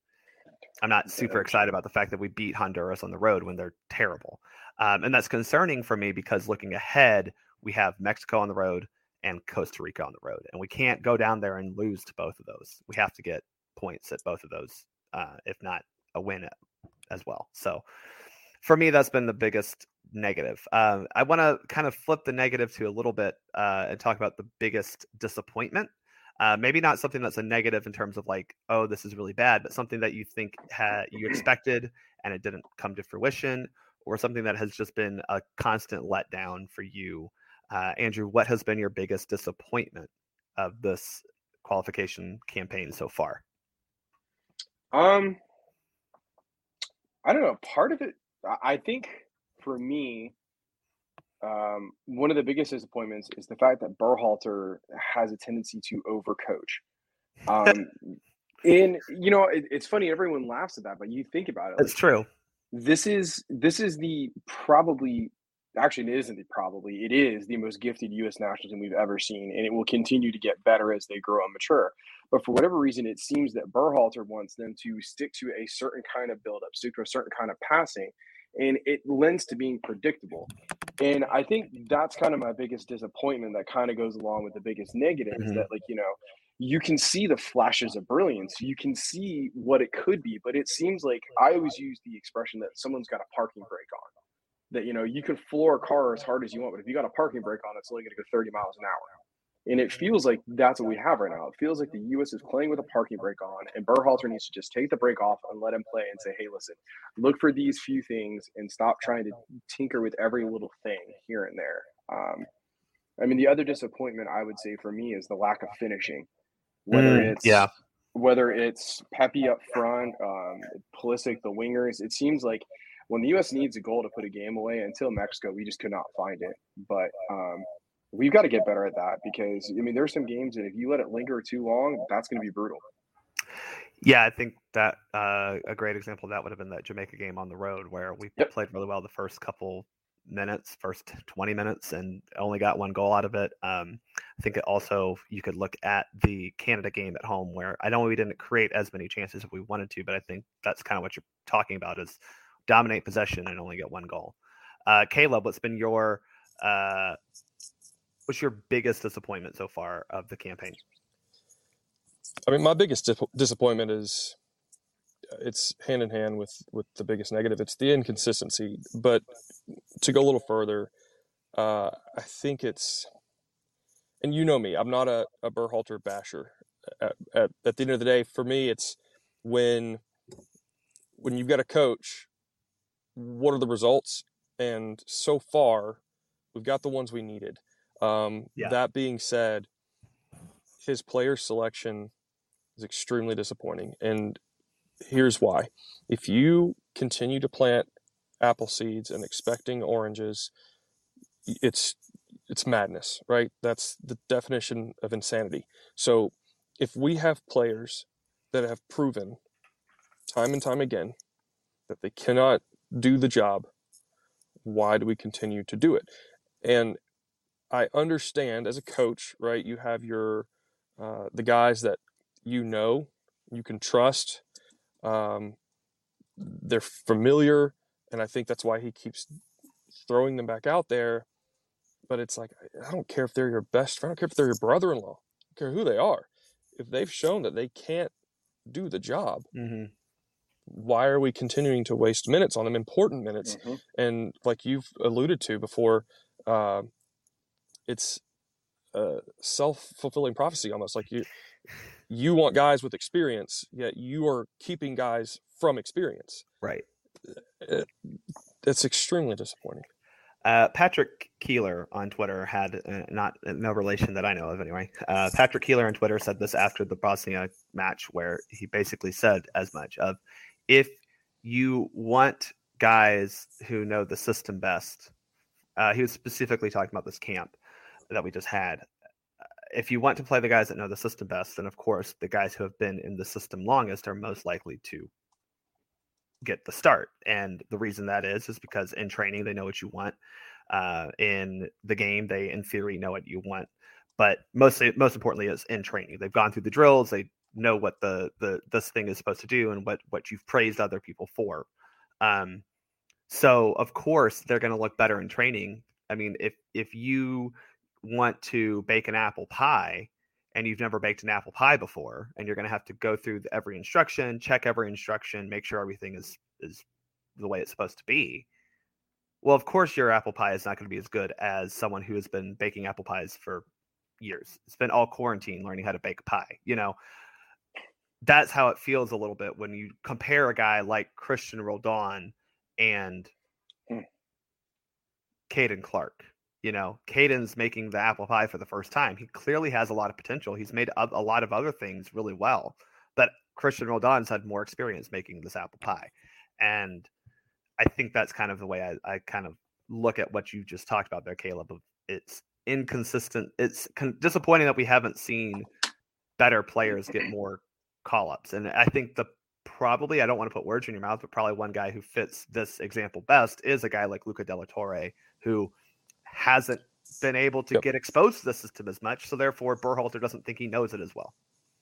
I'm not super excited about the fact that we beat Honduras on the road when they're terrible. Um, and that's concerning for me because looking ahead, we have Mexico on the road and Costa Rica on the road. And we can't go down there and lose to both of those. We have to get points at both of those, uh, if not a win as well. So for me, that's been the biggest negative. Um, I want to kind of flip the negative to a little bit uh, and talk about the biggest disappointment. Uh, maybe not something that's a negative in terms of like, oh, this is really bad, but something that you think ha- you expected and it didn't come to fruition, or something that has just been a constant letdown for you. Uh, Andrew, what has been your biggest disappointment of this qualification campaign so far?
Um, I don't know. Part of it, I I think for me, um, one of the biggest disappointments is the fact that Berhalter has a tendency to overcoach. Um, and you know, it, it's funny. Everyone laughs at that, but you think about it.
It's
Like,
true.
this is this is the probably actually it isn't the probably it is the most gifted U S national team we've ever seen, and it will continue to get better as they grow and mature. But for whatever reason, it seems that Berhalter wants them to stick to a certain kind of build-up, stick to a certain kind of passing, and it lends to being predictable. And I think that's kind of my biggest disappointment that kind of goes along with the biggest negative is
Mhm.
that, like, you know, you can see the flashes of brilliance. You can see what it could be, but it seems like I always use the expression that someone's got a parking brake on. That, you know, you can floor a car as hard as you want, but if you got a parking brake on, it's only going to go thirty miles an hour. And it feels like that's what we have right now. It feels like the U S is playing with a parking brake on, and Berhalter needs to just take the brake off and let him play and say, hey, listen, look for these few things and stop trying to tinker with every little thing here and there. Um, I mean, the other disappointment I would say for me is the lack of finishing. Whether
Mm,
it's
yeah.
whether it's Pepe up front, um, Pulisic, the wingers, it seems like when the U S needs a goal to put a game away, until Mexico, we just could not find it. But um, we've got to get better at that because, I mean, there's some games that if you let it linger too long, that's going to be brutal.
Yeah, I think that uh, a great example of that would have been that Jamaica game on the road where we
Yep.
played really well the first couple minutes, first twenty minutes, and only got one goal out of it. Um, I think it also, you could look at the Canada game at home where I know we didn't create as many chances as we wanted to, but I think that's kind of what you're talking about is dominate possession and only get one goal. Uh, Caleb, what's been your uh, what's your biggest disappointment so far of the campaign?
I mean, my biggest dip- disappointment is it's hand in hand with with the biggest negative. It's the inconsistency. But to go a little further, uh, I think it's, and you know me, I'm not a, a Berhalter basher. At, at, at the end of the day, for me, it's when when you've got a coach, what are the results? And so far, we've got the ones we needed. Um,
Yeah.
That being said, his player selection is extremely disappointing. And here's why. If you continue to plant apple seeds and expecting oranges, it's it's madness, right? That's the definition of insanity. So if we have players that have proven time and time again that they cannot do the job, why do we continue to do it? And I understand as a coach, right? You have your uh, the guys that you know you can trust. Um, they're familiar, and I think that's why he keeps throwing them back out there. But it's like, I don't care if they're your best friend. I don't care if they're your brother-in-law. I don't care who they are. If they've shown that they can't do the job,
Mm-hmm.
why are we continuing to waste minutes on them, important minutes?
Mm-hmm.
And like you've alluded to before, uh, it's a self-fulfilling prophecy almost. Like you, you want guys with experience, yet you are keeping guys from experience.
Right.
It, it's extremely disappointing.
Uh, Patrick Keeler on Twitter had uh, not no relation that I know of anyway. Uh, Patrick Keeler on Twitter said this after the Bosnia match, where he basically said as much of, if you want guys who know the system best, uh, he was specifically talking about this camp that we just had. If you want to play the guys that know the system best, then of course the guys who have been in the system longest are most likely to get the start. And the reason that is is because in training they know what you want. Uh, in the game, they in theory know what you want. But mostly, most importantly, is in training. They've gone through the drills. They know what the the this thing is supposed to do and what what you've praised other people for. Um, so of course they're going to look better in training. I mean, if if you want to bake an apple pie and you've never baked an apple pie before, and you're going to have to go through every instruction, check every instruction, make sure everything is is the way it's supposed to be, well, of course your apple pie is not going to be as good as someone who has been baking apple pies for years. It's been all quarantine learning how to bake a pie. You know, that's how it feels a little bit when you compare a guy like Christian Roldan and
Hmm.
Caden Clark. You know, Caden's making the apple pie for the first time. He clearly has a lot of potential. He's made a, a lot of other things really well, but Christian Roldan's had more experience making this apple pie. And I think that's kind of the way I, I kind of look at what you just talked about there, Caleb. It's inconsistent. It's con- disappointing that we haven't seen better players get more call-ups. And I think the probably, I don't want to put words in your mouth, but probably one guy who fits this example best is a guy like Luca De La Torre, who hasn't been able to
Yep.
get exposed to the system as much. So therefore, Berhalter doesn't think he knows it as well.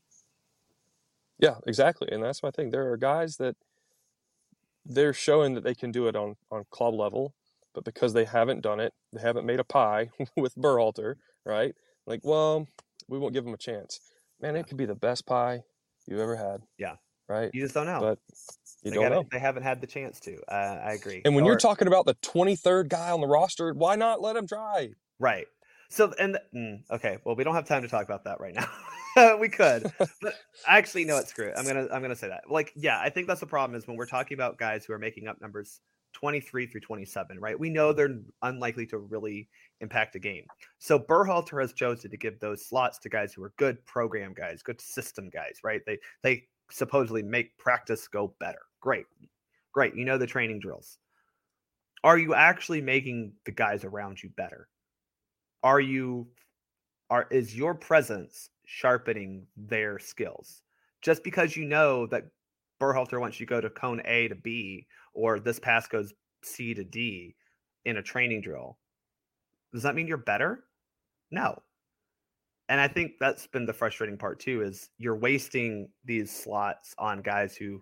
Yeah, exactly. And that's my thing. There are guys that they're showing that they can do it on, on club level, but because they haven't done it, they haven't made a pie with Berhalter, right? Like, well, we won't give them a chance. Man, it could be the best pie you've ever had.
Yeah.
Right?
You just don't know.
But you
they
don't
gotta,
know.
They haven't had the chance to. Uh, I agree.
And when
or,
you're talking about the twenty-third guy on the roster, why not let him try?
Right. So, and mm, okay, well, we don't have time to talk about that right now. We could, but actually, no, it's screw it. I'm gonna, I'm gonna say that. Like, yeah, I think that's the problem is when we're talking about guys who are making up numbers twenty-three through twenty-seven, right? We know they're unlikely to really impact a game. So Berhalter has chosen to give those slots to guys who are good program guys, good system guys, right? They, they supposedly make practice go better. Great, great. You know the training drills. Are you actually making the guys around you better? Are you, are is your presence sharpening their skills? Just because you know that Berhalter wants you to go to cone A to B, or this pass goes C to D in a training drill, does that mean you're better? No. And I think that's been the frustrating part too, is you're wasting these slots on guys who,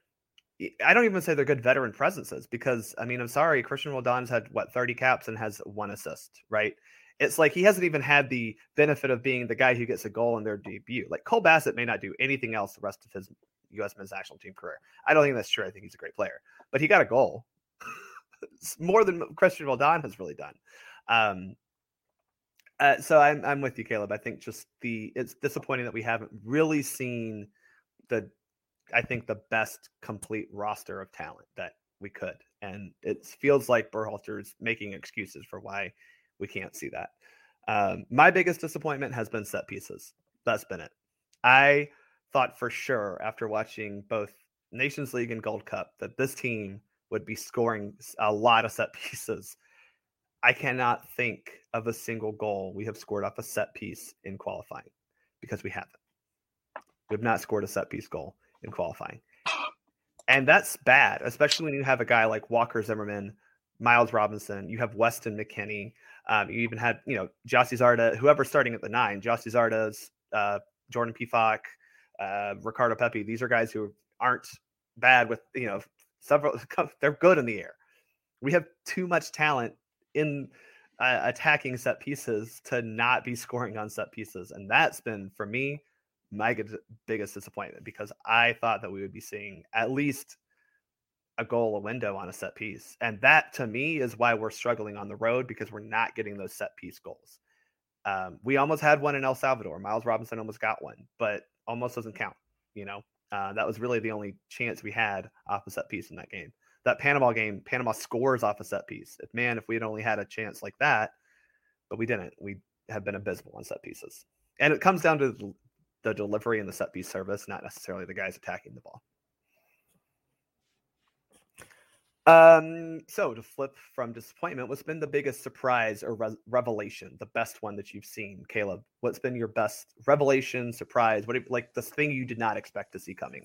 I don't even say they're good veteran presences, because, I mean, I'm sorry, Christian Roldan's had, what, thirty caps and has one assist, right? It's like he hasn't even had the benefit of being the guy who gets a goal in their debut. Like, Cole Bassett may not do anything else the rest of his U S men's national team career. I don't think that's true. I think he's a great player. But he got a goal. It's more than Christian Roldan has really done. Um, uh, so I'm I'm with you, Caleb. I think just the it's disappointing that we haven't really seen the I think the best complete roster of talent that we could. And it feels like Berhalter's making excuses for why we can't see that. Um, my biggest disappointment has been set pieces. That's been it. I thought for sure after watching both Nations League and Gold Cup that this team would be scoring a lot of set pieces. I cannot think of a single goal we have scored off a set piece in qualifying, because we haven't. We have not scored a set piece goal in qualifying. And that's bad, especially when you have a guy like Walker Zimmerman, Miles Robinson, you have Weston McKennie. Um, you even had, you know, Jossie Zarda, whoever's starting at the nine, Jossie Zarda's, uh, Jordan Pifak, uh, Ricardo Pepi. These are guys who aren't bad with, you know, several, they're good in the air. We have too much talent in uh, attacking set pieces to not be scoring on set pieces. And that's been, for me, my biggest disappointment, because I thought that we would be seeing at least a goal, a window on a set piece. And that, to me, is why we're struggling on the road, because we're not getting those set piece goals. Um, we almost had one in El Salvador. Miles Robinson almost got one, but almost doesn't count. You know, uh, that was really the only chance we had off a set piece in that game. That Panama game, Panama scores off a set piece. If, man, if we had only had a chance like that, but we didn't, we have been abysmal on set pieces. And it comes down to the delivery and the set piece service, not necessarily the guys attacking the ball. Um, so to flip from disappointment, what's been the biggest surprise or re- revelation, the best one that you've seen, Caleb? What's been your best revelation, surprise? What, like the thing you did not expect to see coming?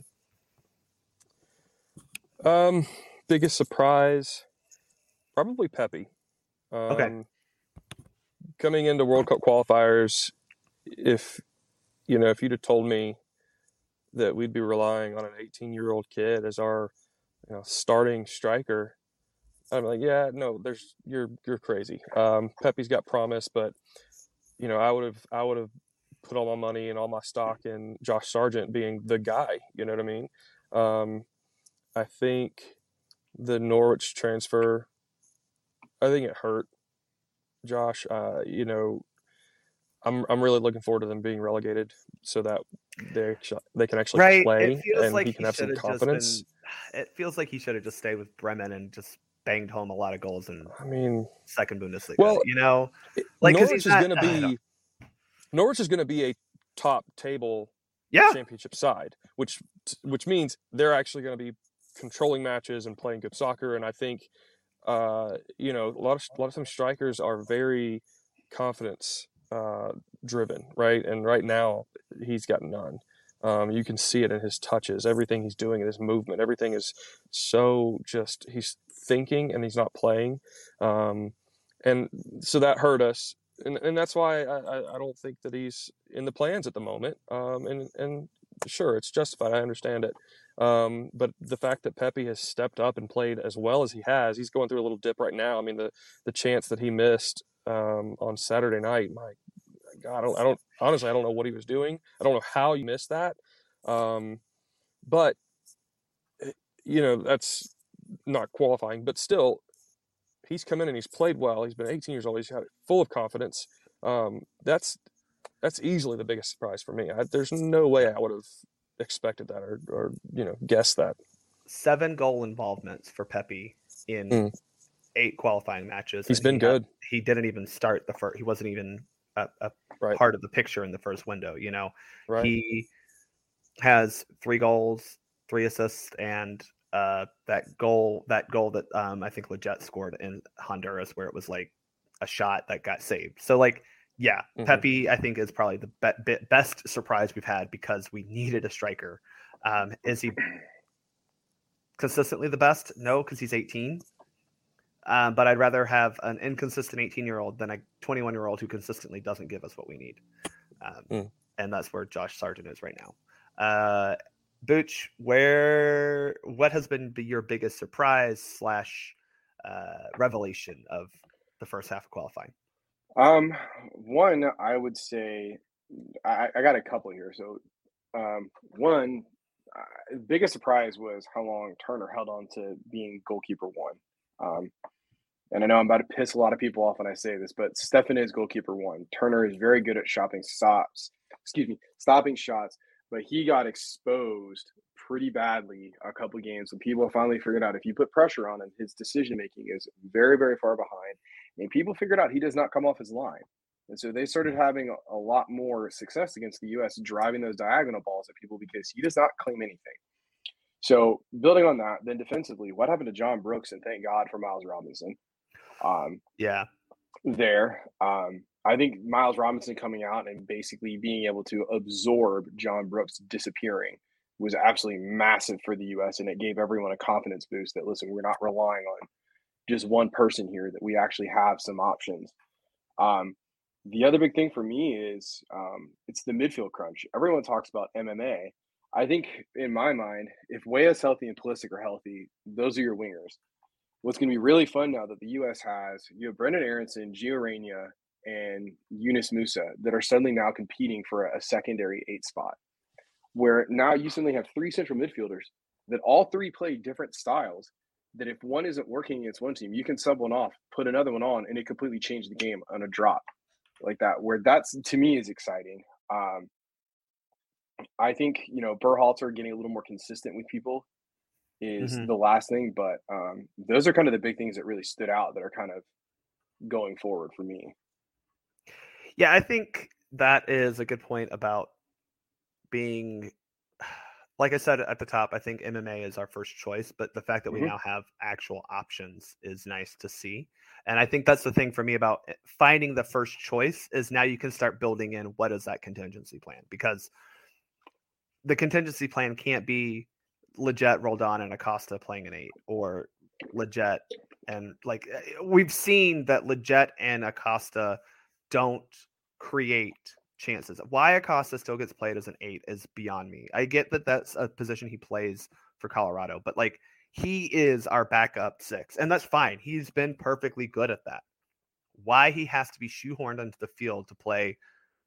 Um, biggest surprise, probably Pepi. Um,
Okay.
Coming into World Cup qualifiers, if you know, if you'd have told me that we'd be relying on an eighteen-year-old kid as our, you know, starting striker, I'm like, yeah, no, there's you're you're crazy. Um, Pepe's got promise, but you know, I would have I would have put all my money and all my stock in Josh Sargent being the guy. You know what I mean? Um, I think the Norwich transfer I think it hurt Josh. Uh, you know, I'm I'm really looking forward to them being relegated so that they they can actually
right.
play
It feels
and
like
he
he
can have some
should have just
confidence.
been. It feels like he should have just stayed with Bremen and just banged home a lot of goals in
I mean,
second Bundesliga.
well,
you know, like 'cause
Norwich
he's
is
not-
going to
I don't-
be Norwich is going to be a top table
yeah,
championship side, which which means they're actually going to be controlling matches and playing good soccer. And I think, uh, you know, a lot of a lot of some strikers are very confidence uh, driven, right? And right now, he's got none. Um, you can see it in his touches, everything he's doing in his movement, everything is so just he's thinking and he's not playing, um, and so that hurt us. And, and that's why I, I, I don't think that he's in the plans at the moment. Um, and and sure, it's justified. I understand it. Um, but the fact that Pepe has stepped up and played as well as he has, he's going through a little dip right now. I mean, the the chance that he missed um, on Saturday night, my God, I don't, I don't honestly, I don't know what he was doing. I don't know how he missed that. Um, but you know, that's not qualifying. But still, he's come in and he's played well. He's been eighteen years old. He's full of confidence. Um, that's that's easily the biggest surprise for me. I, there's no way I would have expected that or, or you know guessed that.
Seven goal involvements for Pepe in
mm.
eight qualifying matches.
He's been
he
good.
Had, he didn't even start the first. He wasn't even a, a
right.
part of the picture in the first window. You know,
right.
he has three goals, three assists, and uh, that goal. That goal that um, I think Lletget scored in Honduras, where it was like a shot that got saved. So like. Yeah, mm-hmm. Pepe, I think, is probably the be- best surprise we've had because we needed a striker. Um, is he consistently the best? No, because he's eighteen. Um, but I'd rather have an inconsistent eighteen-year-old than a twenty-one-year-old who consistently doesn't give us what we need. Um, mm. And that's where Josh Sargent is right now. Uh, Booch, where what has been your biggest surprise slash uh, revelation of the first half of qualifying?
Um, one, I would say, I, I got a couple here. So, um, one, uh, biggest surprise was how long Turner held on to being goalkeeper one. Um, and I know I'm about to piss a lot of people off when I say this, but Stefan is goalkeeper one. Turner is very good at shopping stops, excuse me, stopping shots, but he got exposed pretty badly a couple of games when people finally figured out if you put pressure on him, his decision making is very, very far behind. And people figured out he does not come off his line. And so they started having a, a lot more success against the U S driving those diagonal balls at people because he does not claim anything. So building on that, then defensively, what happened to John Brooks? And thank God for Miles Robinson. Um,
yeah.
There. Um, I think Miles Robinson coming out and basically being able to absorb John Brooks disappearing was absolutely massive for the U S. And it gave everyone a confidence boost that, listen, we're not relying on just one person here, that we actually have some options. Um, the other big thing for me is um, it's the midfield crunch. Everyone talks about M M A. I think in my mind, if Weah's healthy and Pulisic are healthy, those are your wingers. What's going to be really fun now that the U S has, you have Brendan Aronson, Gio Reyna, and Yunus Musa that are suddenly now competing for a, a secondary eight spot, where now you suddenly have three central midfielders that all three play different styles. That if one isn't working against one team, you can sub one off, put another one on, and it completely changed the game on a drop like that, where that's, to me, is exciting. Um, I think, you know, Berhalter getting a little more consistent with people is mm-hmm. the last thing, but um, those are kind of the big things that really stood out that are kind of going forward for me.
Yeah, I think that is a good point about being... Like I said at the top, I think M M A is our first choice, but the fact that we mm-hmm. now have actual options is nice to see. And I think that's the thing for me about finding the first choice is now you can start building in what is that contingency plan, because the contingency plan can't be Lletget, Roldan, and Acosta playing an eight, or Lletget and like we've seen that Lletget and Acosta don't create chances. Why Acosta still gets played as an eight is beyond me. I get that that's a position he plays for Colorado, but like he is our backup six, and that's fine. He's been perfectly good at that. Why he has to be shoehorned into the field to play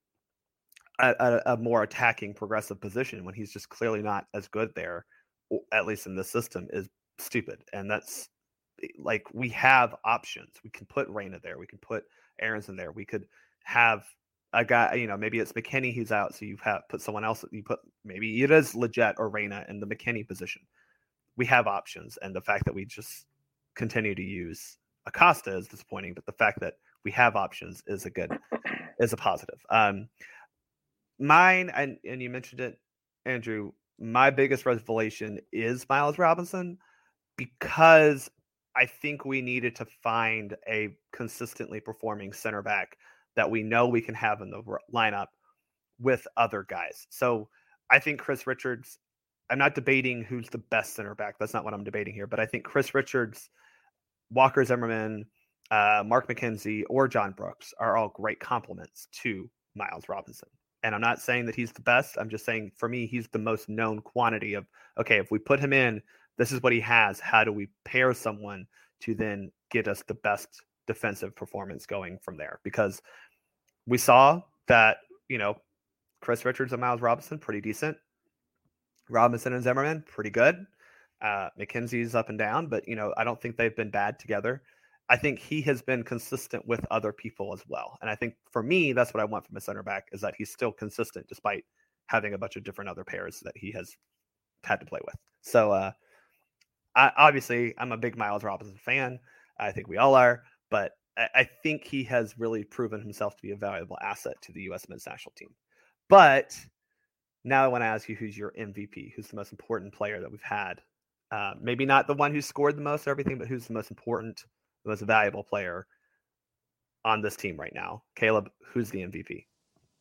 a, a, a more attacking, progressive position when he's just clearly not as good there, at least in this system, is stupid. And that's like we have options. We can put Reyna there. We can put Aronson there. We could have a guy, you know, maybe it's McKinney who's out, so you have put someone else. You put maybe it is Lletget or Reyna in the McKinney position. We have options, and the fact that we just continue to use Acosta is disappointing. But the fact that we have options is a good, is a positive. Um, mine, and and you mentioned it, Andrew. My biggest revelation is Miles Robinson, because I think we needed to find a consistently performing center back that we know we can have in the lineup with other guys. So I think Chris Richards, I'm not debating who's the best center back. That's not what I'm debating here. But I think Chris Richards, Walker Zimmerman, uh, Mark McKenzie, or John Brooks are all great compliments to Miles Robinson. And I'm not saying that he's the best. I'm just saying, for me, he's the most known quantity of, okay, if we put him in, this is what he has. How do we pair someone to then get us the best defensive performance going from there? Because we saw that, you know, Chris Richards and Miles Robinson, pretty decent. Robinson and Zimmerman, pretty good. Uh, McKenzie's up and down, but, you know, I don't think they've been bad together. I think he has been consistent with other people as well. And I think for me, that's what I want from a center back, is that he's still consistent despite having a bunch of different other pairs that he has had to play with. So, uh, I, obviously, I'm a big Miles Robinson fan. I think we all are, but I, I think he has really proven himself to be a valuable asset to the U S men's national team. But now I want to ask you, who's your M V P? Who's the most important player that we've had? Uh, maybe not the one who scored the most or everything, but who's the most important, the most valuable player on this team right now? Caleb, who's the M V P?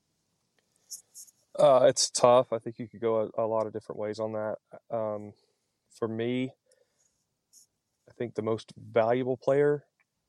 Uh, it's tough. I think you could go a, a lot of different ways on that. Um, for me, I think the most valuable player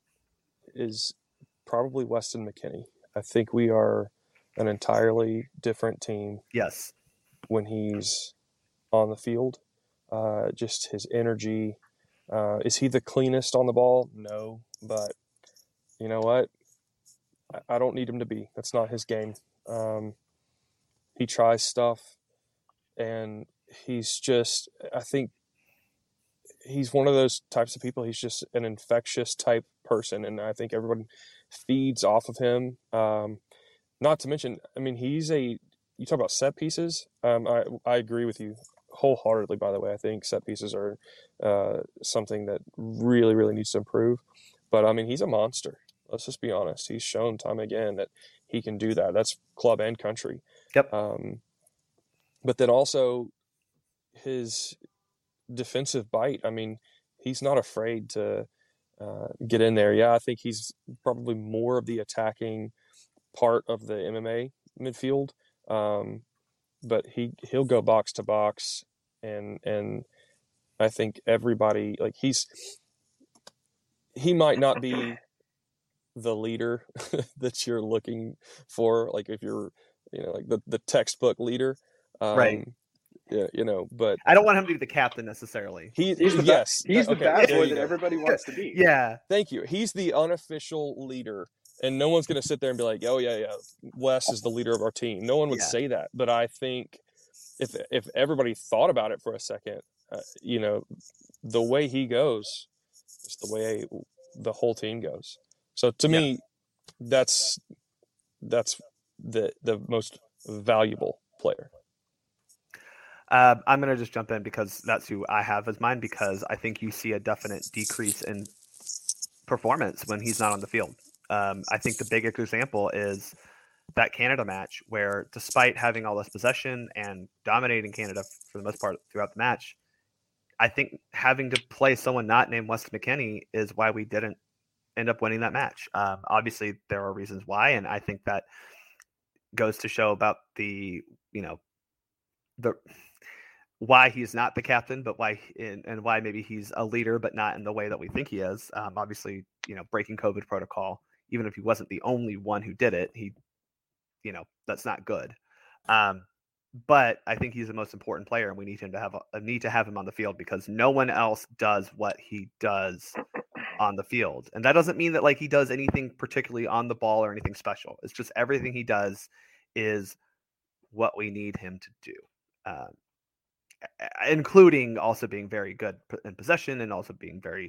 is probably Weston McKennie. I think we are an entirely different team.
Yes.
When he's on the field, uh, just his energy. Uh, is he the cleanest on the ball? No, but you know what? I, I don't need him to be. That's not his game. Um, he tries stuff, and he's just, I think, he's one of those types of people. He's just an infectious type person, and I think everyone feeds off of him. Um, not to mention, I mean, he's a, you talk about set pieces. Um, I, I agree with you wholeheartedly, by the way. I think set pieces are uh, something that really, really needs to improve. But, I mean, he's a monster. Let's just be honest. He's shown time again that he can do that. That's club and country.
Yep.
Um, but then also his defensive bite. I mean, he's not afraid to uh, get in there. Yeah, I think he's probably more of the attacking part of the M M A midfield. Um, but he, he'll go box to box, and and I think everybody, like, he's he might not be the leader that you're looking for, like if you're, you know, like the, the textbook leader. Um,
right.
Yeah, you know, but
I don't want him to be the captain necessarily.
He,
he's the
yes,
ba- he's the
okay,
bad
there
boy
you
that
go.
everybody wants to be.
Yeah.
Thank you. He's the unofficial leader, and no one's going to sit there and be like, "Oh yeah, yeah, Wes is the leader of our team." No one would
Yeah.
say that, but I think if if everybody thought about it for a second, uh, you know, the way he goes is the way the whole team goes. So to
Yeah.
me, that's that's the the most valuable player.
Uh, I'm going to just jump in because that's who I have as mine, because I think you see a definite decrease in performance when he's not on the field. Um, I think the biggest example is that Canada match, where despite having all this possession and dominating Canada for the most part throughout the match, I think having to play someone not named Weston McKennie is why we didn't end up winning that match. Um, obviously, there are reasons why, and I think that goes to show about the, you know, the why he's not the captain, but why and, and why maybe he's a leader, but not in the way that we think he is. Um, obviously, you know, breaking COVID protocol, even if he wasn't the only one who did it, he, you know, that's not good. Um, but I think he's the most important player, and we need him to have a need to have him on the field, because no one else does what he does on the field. And that doesn't mean that like he does anything particularly on the ball or anything special. It's just everything he does is what we need him to do. Um, including also being very good in possession and also being very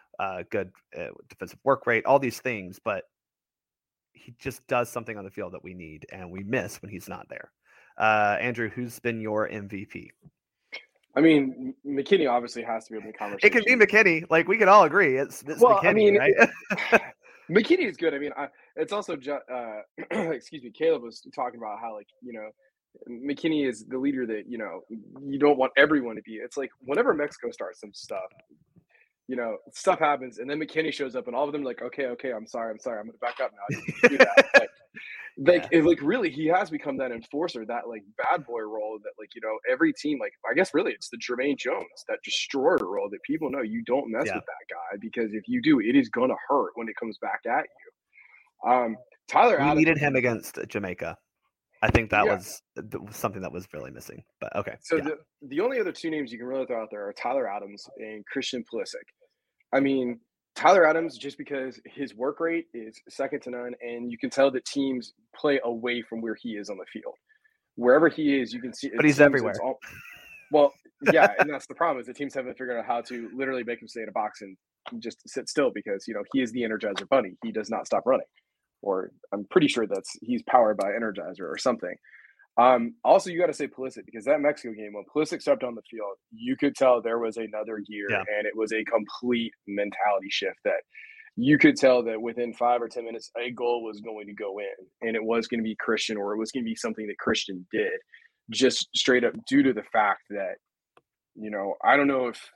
uh, good uh, defensive work rate, all these things, but he just does something on the field that we need and we miss when he's not there. Uh, Andrew, who's been your M V P?
I mean, McKinney obviously has to be in the conversation.
It can be McKinney. Like, we can all agree. It's, it's
well,
McKinney,
I mean,
right?
it, McKinney is good. I mean, I, it's also, uh, excuse me, Caleb was talking about how, like, you know, McKinney is the leader that, you know, you don't want everyone to be. It's like whenever Mexico starts some stuff, you know, stuff happens, and then McKinney shows up, and all of them are like, okay, okay, I'm sorry, I'm sorry, I'm going to back up now. I didn't do that. Like, like,
Yeah.
it, like, really, he has become that enforcer, that, like, bad boy role that, like, you know, every team, like, I guess really it's the Jermaine Jones, that destroyer role that people know you don't mess
Yeah.
with that guy, because if you do, it is going to hurt when it comes back at you. Um, Tyler
We
Adams,
needed him against Jamaica. I think that
Yeah.
was th- something that was really missing. But okay.
So
yeah.
the the only other two names you can really throw out there are Tyler Adams and Christian Pulisic. I mean, Tyler Adams, just because his work rate is second to none, and you can tell that teams play away from where he is on the field. Wherever he is, you can see.
But he's
teams,
everywhere.
All, well, yeah, and that's the problem is the teams haven't figured out how to literally make him stay in a box and just sit still, because, you know, he is the Energizer Bunny. He does not stop running. Or I'm pretty sure that's he's powered by Energizer or something. Um, also, you got to say Pulisic, because that Mexico game, when Pulisic stepped on the field, you could tell there was another gear,
Yeah.
and it was a complete mentality shift that you could tell that within five or ten minutes, a goal was going to go in, and it was going to be Christian, or it was going to be something that Christian did, just straight up due to the fact that, you know, I don't know if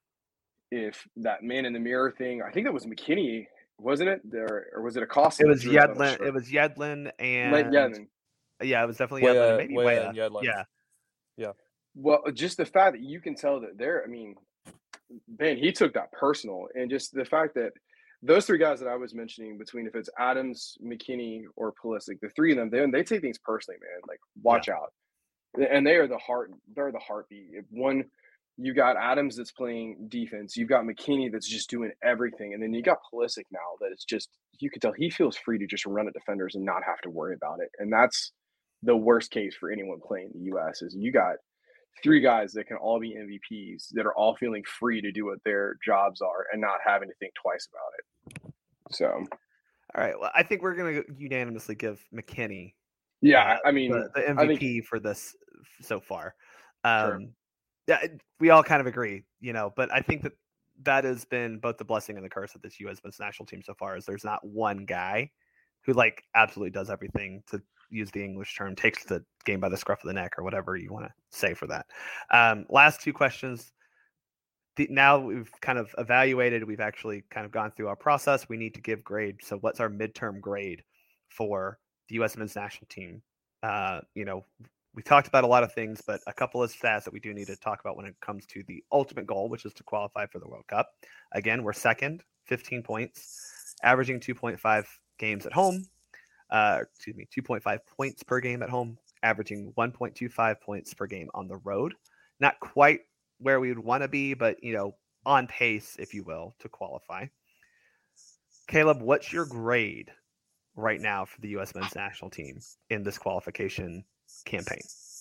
if that man in the mirror thing, I think that was McKinney, wasn't it? There, or was it Acosta?
It was
that drew it on the
Yedlin.
shirt?
It was Yedlin and
Like, yeah, then-
yeah, it was definitely
Weah-
Yedlin. and Maybe
Weah
Weah.
and Yedlin.
Yeah.
Well, just the fact that you can tell that they're, I mean, Ben, he took that personal. And just the fact that those three guys that I was mentioning, between if it's Adams, McKinney, or Pulisic, the three of them, they, they take things personally, man. Like, watch out. And they are the heart, they're the heartbeat. If one, you got Adams that's playing defense, you've got McKinney that's just doing everything, and then you got Pulisic now that it's just, you could tell he feels free to just run at defenders and not have to worry about it. And that's the worst case for anyone playing the U S is you got three guys that can all be M V Ps that are all feeling free to do what their jobs are and not having to think twice about it. So,
All right. Well, I think we're going to unanimously give McKinney
yeah,
uh,
I mean,
the, the
I
M V P
think,
for this so far. Um,
Sure.
Yeah, it- we all kind of agree, you know, but I think that that has been both the blessing and the curse of this U S men's national team so far. Is there's not one guy who like absolutely does everything, to use the English term, takes the game by the scruff of the neck, or whatever you want to say for that. Um, last two questions. The, now we've kind of evaluated, we've actually kind of gone through our process. We need to give grade. So what's our midterm grade for the U S men's national team? Uh, you know, we talked about a lot of things, but a couple of stats that we do need to talk about when it comes to the ultimate goal, which is to qualify for the World Cup. Again, we're second, fifteen points, averaging two point five games at home. Uh, excuse me, two point five points per game at home, averaging one point two five points per game on the road. Not quite where we would want to be, but, you know, on pace, if you will, to qualify. Caleb, what's your grade right now for the U S men's national team in this qualification campaign?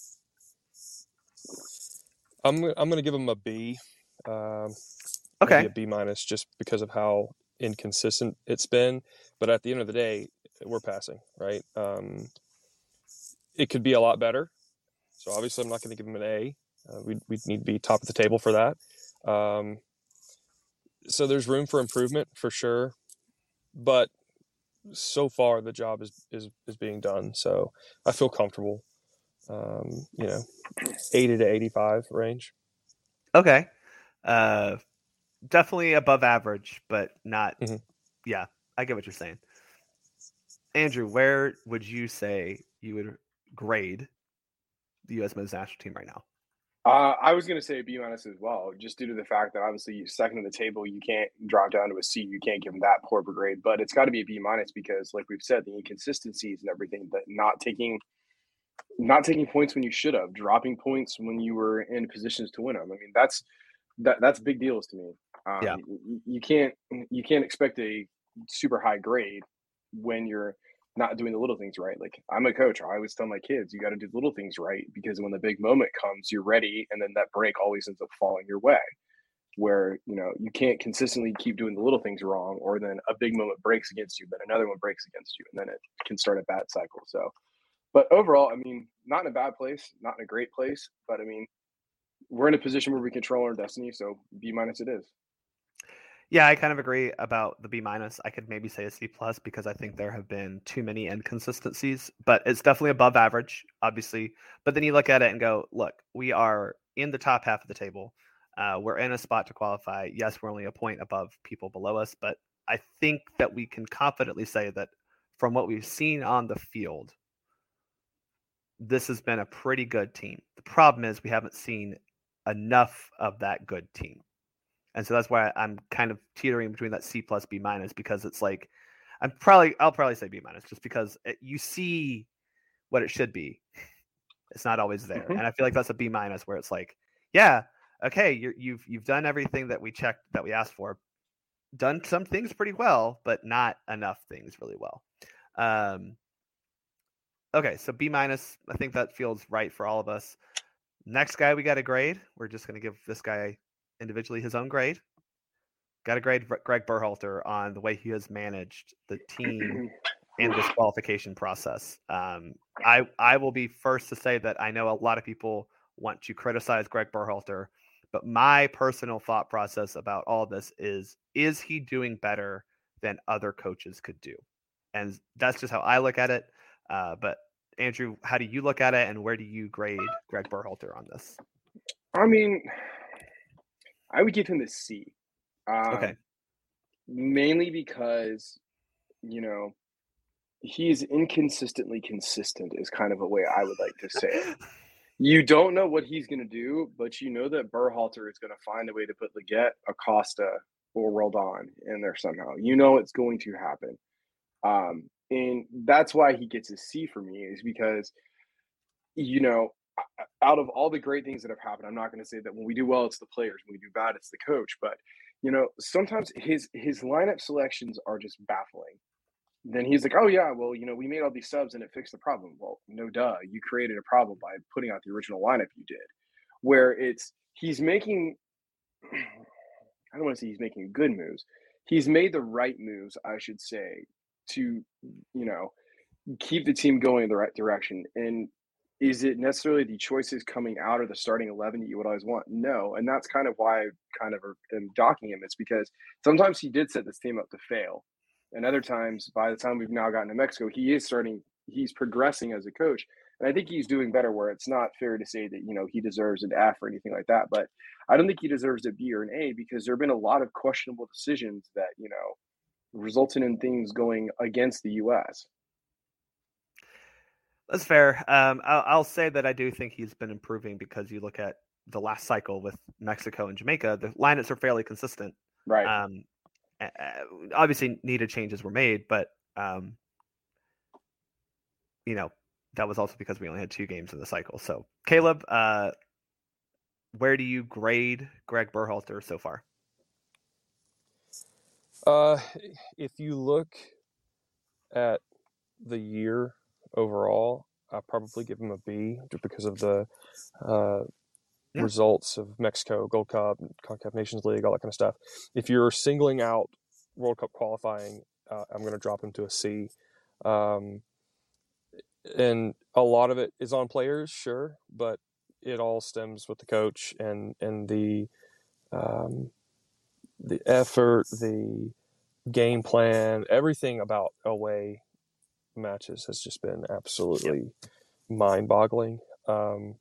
I'm I'm going to give them a B. Um,
Okay.
maybe a B minus, just because of how inconsistent it's been. But at the end of the day, we're passing, right? Um, it could be a lot better. So obviously, I'm not going to give them an A. Uh, we we need to be top of the table for that. Um, so there's room for improvement for sure, but so far the job is is is being done. So I feel comfortable. Um, you know, eighty to eighty-five range.
Okay. Uh, definitely above average, but not.
Mhm.
Yeah, I get what you're saying. Andrew, where would you say you would grade the U S men's national team right now?
Uh, I was going to say B minus as well, just due to the fact that obviously you second in the table, you can't drop down to a C. You can't give them that poor of a grade, but it's got to be a B minus because, like we've said, the inconsistencies and everything, but not taking, not taking points when you should have, dropping points when you were in positions to win them. I mean, that's that that's big deals to me. Um,
Yeah.
you, you can't you can't expect a super high grade when you're not doing the little things right. Like, I'm a coach. I always tell my kids, you got to do the little things right, because when the big moment comes, you're ready. And then that break always ends up falling your way. where, you know, you can't consistently keep doing the little things wrong, or then a big moment breaks against you, then another one breaks against you, and then it can start a bad cycle. So, but overall, I mean, not in a bad place, not in a great place, but I mean, we're in a position where we control our destiny. So B minus it is.
Yeah, I kind of agree about the B minus. I could maybe say a C plus because I think there have been too many inconsistencies, but it's definitely above average, obviously. But then you look at it and go, look, we are in the top half of the table. Uh, we're in a spot to qualify. Yes, we're only a point above people below us, but I think that we can confidently say that from what we've seen on the field, this has been a pretty good team. The problem is we haven't seen enough of that good team. And so that's why I'm kind of teetering between that C plus B minus, because it's like, I'm probably, I'll probably say B minus just because it, you see what it should be. It's not always there.
Mm-hmm.
And I feel like that's a B minus where it's like, yeah, okay, you're, you've, you've done everything that we checked, that we asked for, done some things pretty well, but not enough things really well. Um, okay. So B minus, I think that feels right for all of us. Next guy, we got a grade. We're just going to give this guy individually his own grade. Got to grade Greg Berhalter on the way he has managed the team in this qualification process. Um, I I will be first to say that I know a lot of people want to criticize Greg Berhalter, but my personal thought process about all this is, is he doing better than other coaches could do? And that's just how I look at it. Uh, but Andrew, how do you look at it, and where do you grade Greg Berhalter on this?
I mean, I would give him a C. Um,
Okay.
Mainly because, you know, he's inconsistently consistent is kind of a way I would like to say it. You don't know what he's going to do, but you know that Berhalter is going to find a way to put Leggett, Acosta, or Roldan in there somehow. You know it's going to happen. Um, and that's why he gets a C for me, is because, you know, out of all the great things that have happened, I'm not going to say that when we do well, it's the players. When we do bad, it's the coach. But, you know, sometimes his his lineup selections are just baffling. Then he's like, oh, yeah, well, you know, we made all these subs and it fixed the problem. Well, no duh. You created a problem by putting out the original lineup you did. Where it's he's making – I don't want to say he's making good moves. He's made the right moves, I should say, to, you know, keep the team going in the right direction. And is it necessarily the choices coming out of the starting eleven that you would always want? No. And that's kind of why I kind of am docking him. It's because sometimes he did set this team up to fail. And other times, by the time we've now gotten to Mexico, he is starting, he's progressing as a coach. And I think he's doing better, where it's not fair to say that, you know, he deserves an F or anything like that. But I don't think he deserves a B or an A, because there have been a lot of questionable decisions that, you know, resulted in things going against the U S.
That's fair. Um, I'll, I'll say that I do think he's been improving, because you look at the last cycle with Mexico and Jamaica, the lineups are fairly consistent.
Right.
Um, obviously, needed changes were made, but um, you know, that was also because we only had two games in the cycle. So, Caleb, uh, where do you grade Greg Berhalter so far?
Uh, if you look at the year overall, I probably give him a B, just because of the uh, yeah. results of Mexico, Gold Cup, CONCACAF Nations League, all that kind of stuff. If you're singling out World Cup qualifying, uh, I'm going to drop him to a C. Um, and a lot of it is on players, sure, but it all stems with the coach and and the um, the effort, the game plan, everything about away matches has just been absolutely yep. mind-boggling. Um,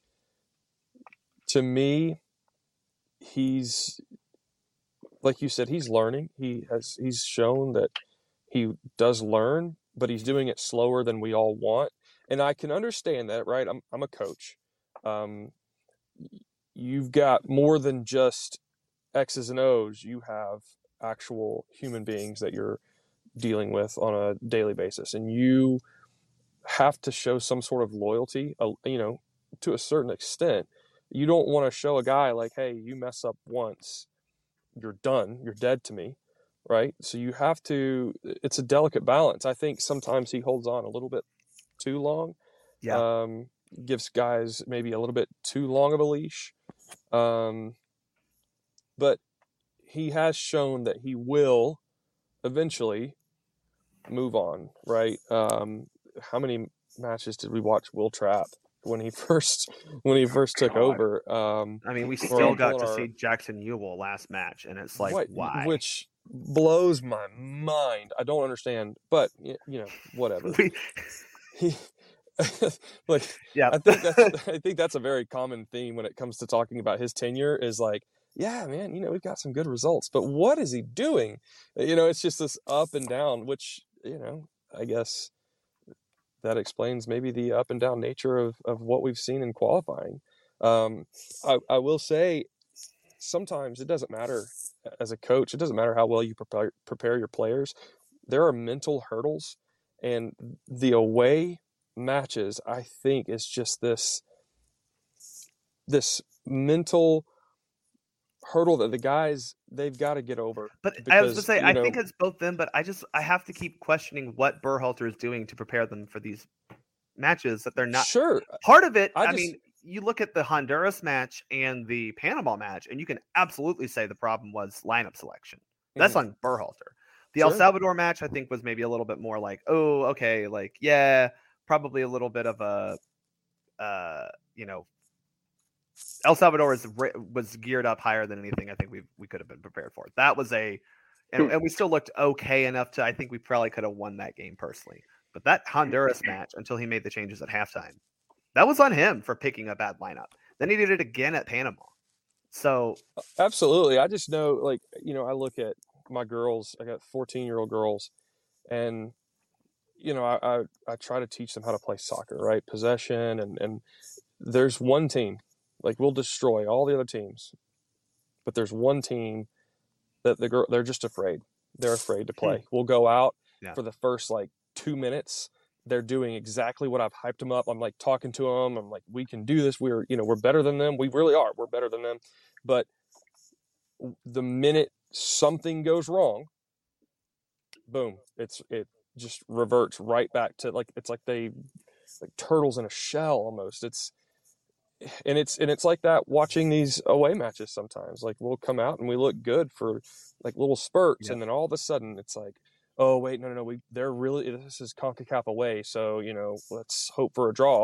to me, he's, like you said, he's learning. He has he's shown that he does learn, but he's doing it slower than we all want. And I can understand that, right? I'm I'm a coach. Um, you've got more than just X's and O's. You have actual human beings that you're dealing with on a daily basis, and you have to show some sort of loyalty, you know, to a certain extent. You don't want to show a guy like, hey, you mess up once, you're done, you're dead to me, right? So you have to, it's a delicate balance. I think sometimes he holds on a little bit too long.
Yeah.
Um, gives guys maybe a little bit too long of a leash. Um, but he has shown that he will eventually move on, right? Um, how many matches did we watch Will Trapp when he first when he first took
God.
over? Um,
I mean, we
we're
still
all
got
pulling
to
our-
see Jackson Ewell last match, and it's like,
Right,
why?
which blows my mind. I don't understand, but y- you know, whatever.
We-
He, like,
yeah,
I think that's I think that's a very common theme when it comes to talking about his tenure. Is like, yeah, man, you know, we've got some good results, but what is he doing? You know, it's just this up and down, which, you know, I guess that explains maybe the up and down nature of of what we've seen in qualifying. Um, I, I will say, sometimes it doesn't matter as a coach. It doesn't matter how well you prepare prepare your players. There are mental hurdles, and the away matches, I think, is just this this mental hurdle that the guys, they've got to get over.
But
because,
I was to say,
you
I
know,
think it's both them, but I just I have to keep questioning what Berhalter is doing to prepare them for these matches that they're not.
sure.
Part of it,
I
I,
just-
mean, you look at the Honduras match and the Panama match, and you can absolutely say the problem was lineup selection. That's
Mhm.
on Berhalter. The El
Sure.
Salvador match, I think, was maybe a little bit more like, oh, okay, like, yeah, probably a little bit of a, uh, you know, El Salvador was was geared up higher than anything I think we we could have been prepared for. That was a, and,
Hmm.
and we still looked okay enough to, I think we probably could have won that game personally. But that Honduras match, until he made the changes at halftime, that was on him for picking a bad lineup. Then he did it again at Panama. So
Absolutely. I just know, like, you know, I look at my girls, I got fourteen year old girls, and, you know, I, I, I try to teach them how to play soccer, right? Possession. And, and there's one team, like, we'll destroy all the other teams, but there's one team that the girl, they're just afraid. They're afraid to play. We'll go out
Yeah.
for the first like two minutes. They're doing exactly what I've hyped them up. I'm like talking to them. I'm like, we can do this. We're, you know, we're better than them. We really are. We're better than them. But the minute something goes wrong, boom, it's, it just reverts right back to like, it's like they, like turtles in a shell almost. It's, and it's, and it's like that watching these away matches sometimes. Like we'll come out and we look good for like little spurts.
Yep.
And then all of a sudden it's like, oh wait, no, no, no, we, they're really, this is CONCACAF away. So, you know, let's hope for a draw.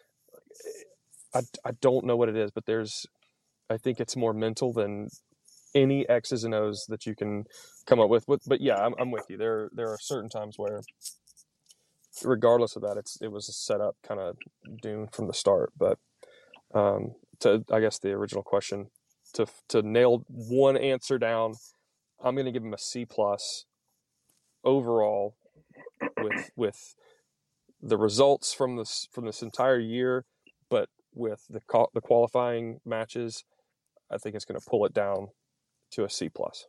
I, I don't know what it is, but there's, I think it's more mental than any X's and O's that you can come up with. But, but yeah, I'm, I'm with you. There, there are certain times where, regardless of that, it's, it was a setup kind of doomed from the start. But um, to, I guess the original question, to, to nail one answer down, I'm going to give him a C plus overall with, with the results from this, from this entire year, but with the the qualifying matches, I think it's going to pull it down to a C plus.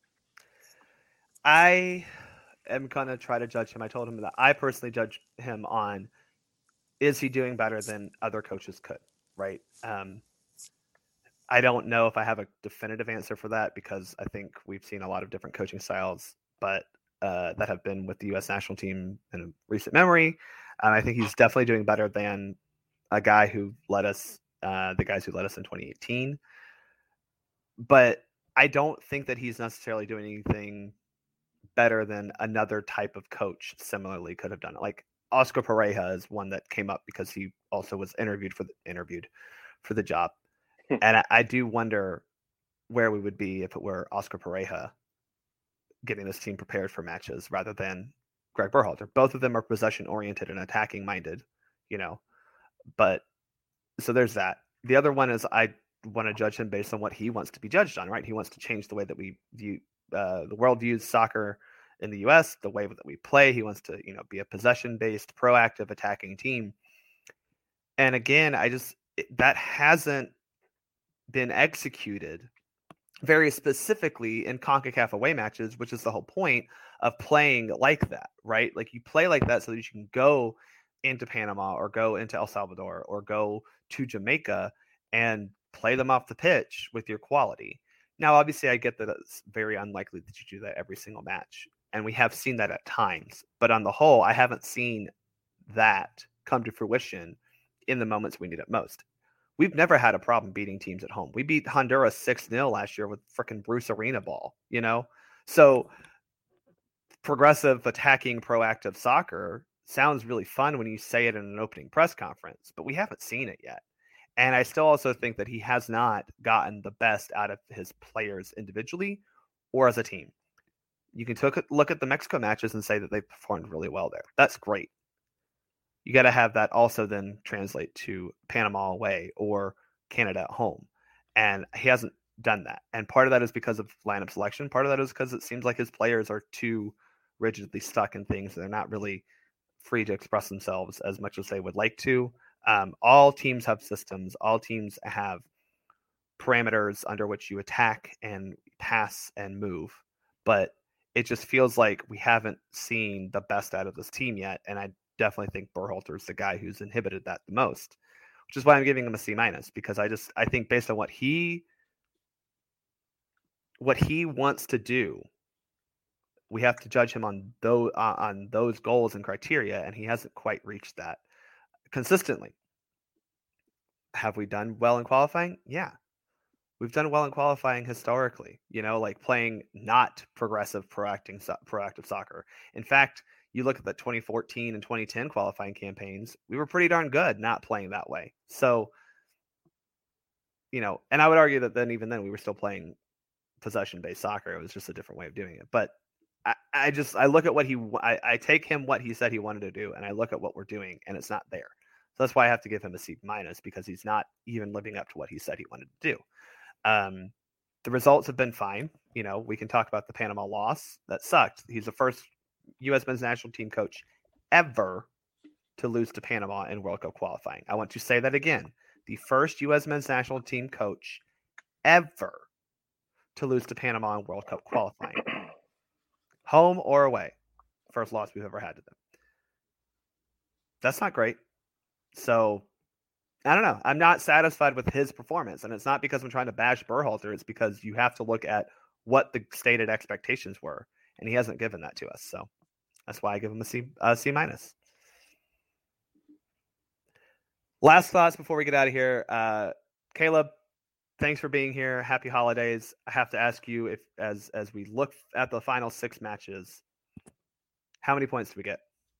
I am going to try to judge him. I told him that I personally judge him on, is he doing better than other coaches could, right? Um, I don't know if I have a definitive answer for that, because I think we've seen a lot of different coaching styles, but uh, that have been with the U S national team in recent memory. And I think he's definitely doing better than a guy who led us, uh, the guys who led us in twenty eighteen. But I don't think that he's necessarily doing anything better than another type of coach similarly could have done it. Like Oscar Pareja is one that came up because he also was interviewed for the interviewed for the job. And I, I do wonder where we would be if it were Oscar Pareja getting this team prepared for matches rather than Greg Berhalter. Both of them are possession oriented and attacking minded, you know. But so there's that. The other one is I want to judge him based on what he wants to be judged on, right? He wants to change the way that we view uh, the world views soccer in the U S, the way that we play. He wants to, you know, be a possession based, proactive, attacking team. And again, I just it, that hasn't been executed very specifically in CONCACAF away matches, which is the whole point of playing like that, right? Like you play like that so that you can go into Panama or go into El Salvador or go to Jamaica and play them off the pitch with your quality. Now, obviously, I get that it's very unlikely that you do that every single match, and we have seen that at times. But on the whole, I haven't seen that come to fruition in the moments we need it most. we've never had a problem beating teams at home. We beat Honduras six nil last year with freaking Bruce Arena ball, you know? So progressive, attacking, proactive soccer sounds really fun when you say it in an opening press conference, but we haven't seen it yet. And I still also think that he has not gotten the best out of his players individually or as a team. You can took, look at the Mexico matches and say that they performed really well there. That's great. You got to have that also then translate to Panama away or Canada at home. And he hasn't done that. And part of that is because of lineup selection. Part of that is because it seems like his players are too rigidly stuck in things. They're not really free to express themselves as much as they would like to. Um, all teams have systems. All teams have parameters under which you attack and pass and move. But it just feels like we haven't seen the best out of this team yet. And I definitely think Berhalter is the guy who's inhibited that the most, which is why I'm giving him a C minus, because I just, I think based on what he, what he wants to do, we have to judge him on those, uh, on those goals and criteria. And he hasn't quite reached that consistently. Have we done well in qualifying? Yeah. We've done well in qualifying historically, you know, like playing not progressive, proacting, proactive soccer. In fact, you look at the twenty fourteen and twenty ten qualifying campaigns, we were pretty darn good not playing that way. So, you know, and I would argue that then even then we were still playing possession-based soccer. It was just a different way of doing it. But I, I just, I look at what he, I, I take him what he said he wanted to do, and I look at what we're doing, and it's not there. So that's why I have to give him a C minus, because he's not even living up to what he said he wanted to do. Um, the results have been fine. You know, we can talk about the Panama loss. That sucked. He's the first U S men's national team coach ever to lose to Panama in World Cup qualifying. I want to say that again. The first U S men's national team coach ever to lose to Panama in World Cup qualifying. Home or away. First loss we've ever had to them. That's not great. So, I don't know. I'm not satisfied with his performance. And it's not because I'm trying to bash Berhalter. It's because you have to look at what the stated expectations were. And he hasn't given that to us. So that's why I give him a C, a C minus. Last thoughts before we get out of here. Uh, Caleb, thanks for being here. Happy holidays. I have to ask you, if as as we look at the final six matches, how many points do we get?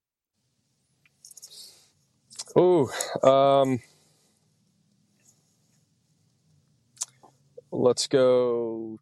Oh, um, let's go.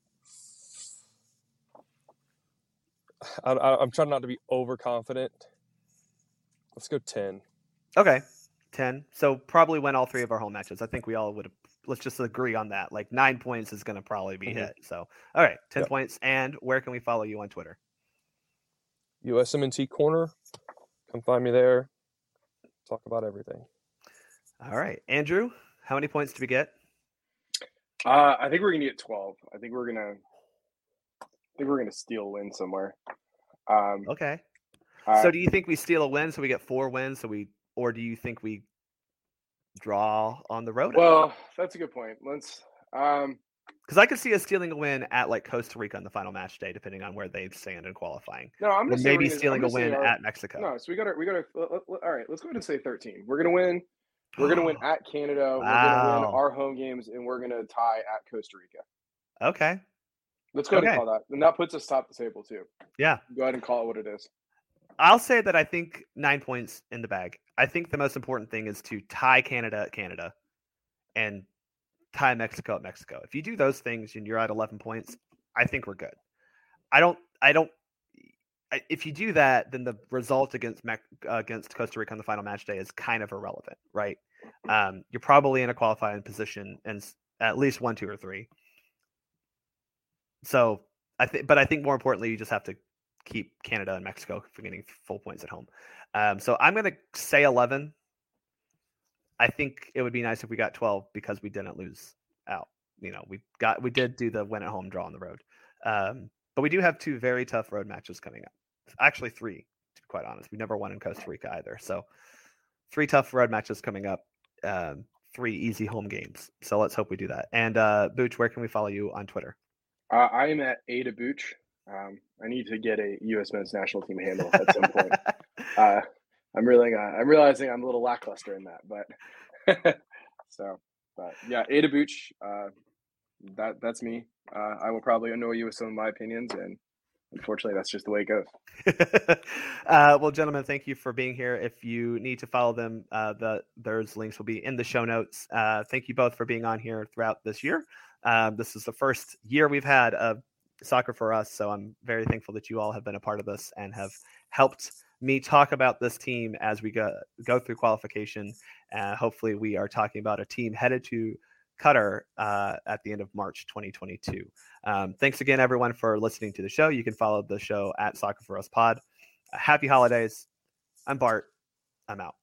I, I, I'm trying not to be overconfident. Let's go ten.
Okay, ten. So probably win all three of our home matches. I think we all would have. Let's just agree on that. Like nine points is going to probably be mm-hmm. hit. So, all right, ten yep. points. And where can we follow you on Twitter?
U S M N T Corner. Come find me there. Talk about everything.
All right, Andrew, how many points do we get?
Uh, I think we're gonna get twelve. I think we're gonna. I think we're gonna steal a win somewhere. Um,
okay.
Uh,
so, do you think we steal a win so we get four wins? So we, or do you think we draw on the road?
Well, that's a good point. Let's. Um,
Because I could see us stealing a win at like Costa Rica on the final match day, depending on where they stand in qualifying.
No, I'm
gonna maybe stealing a win
our,
at Mexico.
No, so we got to we got to. All right, let's go ahead and say thirteen. We're gonna win. We're gonna win at Canada.
Wow.
We're gonna win our home games, and we're gonna tie at Costa Rica.
Okay.
Let's go ahead
okay.
and call that, and that puts us top the table too.
Yeah.
Go ahead and call it what it is.
I'll say that I think nine points in the bag. I think the most important thing is to tie Canada at Canada, and tie Mexico at Mexico. If you do those things and you're at eleven points, I think we're good. I don't, I don't, I, if you do that, then the result against Me- uh, against Costa Rica on the final match day is kind of irrelevant, right? Um, you're probably in a qualifying position and at least one, two, or three. So I think, but I think more importantly, you just have to keep Canada and Mexico from getting full points at home. Um, so I'm going to say eleven. I think it would be nice if we got twelve because we didn't lose out. You know, we got we did do the win at home, draw on the road. Um, but we do have two very tough road matches coming up. Actually, three, to be quite honest. We never won in Costa Rica either. So three tough road matches coming up, um, three easy home games. So let's hope we do that. And uh, Booch, where can we follow you on Twitter?
Uh, I am at Ada Booch. Um, I need to get a U S men's national team handle at some point. uh, I'm really, uh, I'm realizing I'm a little lackluster in that, but So, but yeah, Ada Booch, uh, that that's me. Uh, I will probably annoy you with some of my opinions, and unfortunately, that's just the way it goes.
uh, well, gentlemen, thank you for being here. If you need to follow them, uh, the those links will be in the show notes. Uh, thank you both for being on here throughout this year. Um, this is the first year we've had of Soccer for Us, so I'm very thankful that you all have been a part of this and have helped me talk about this team as we go go through qualification. Uh, hopefully, we are talking about a team headed to Qatar uh, at the end of March twenty twenty-two. Um, thanks again, everyone, for listening to the show. You can follow the show at Soccer for Us Pod. Uh, happy holidays. I'm Bart. I'm out.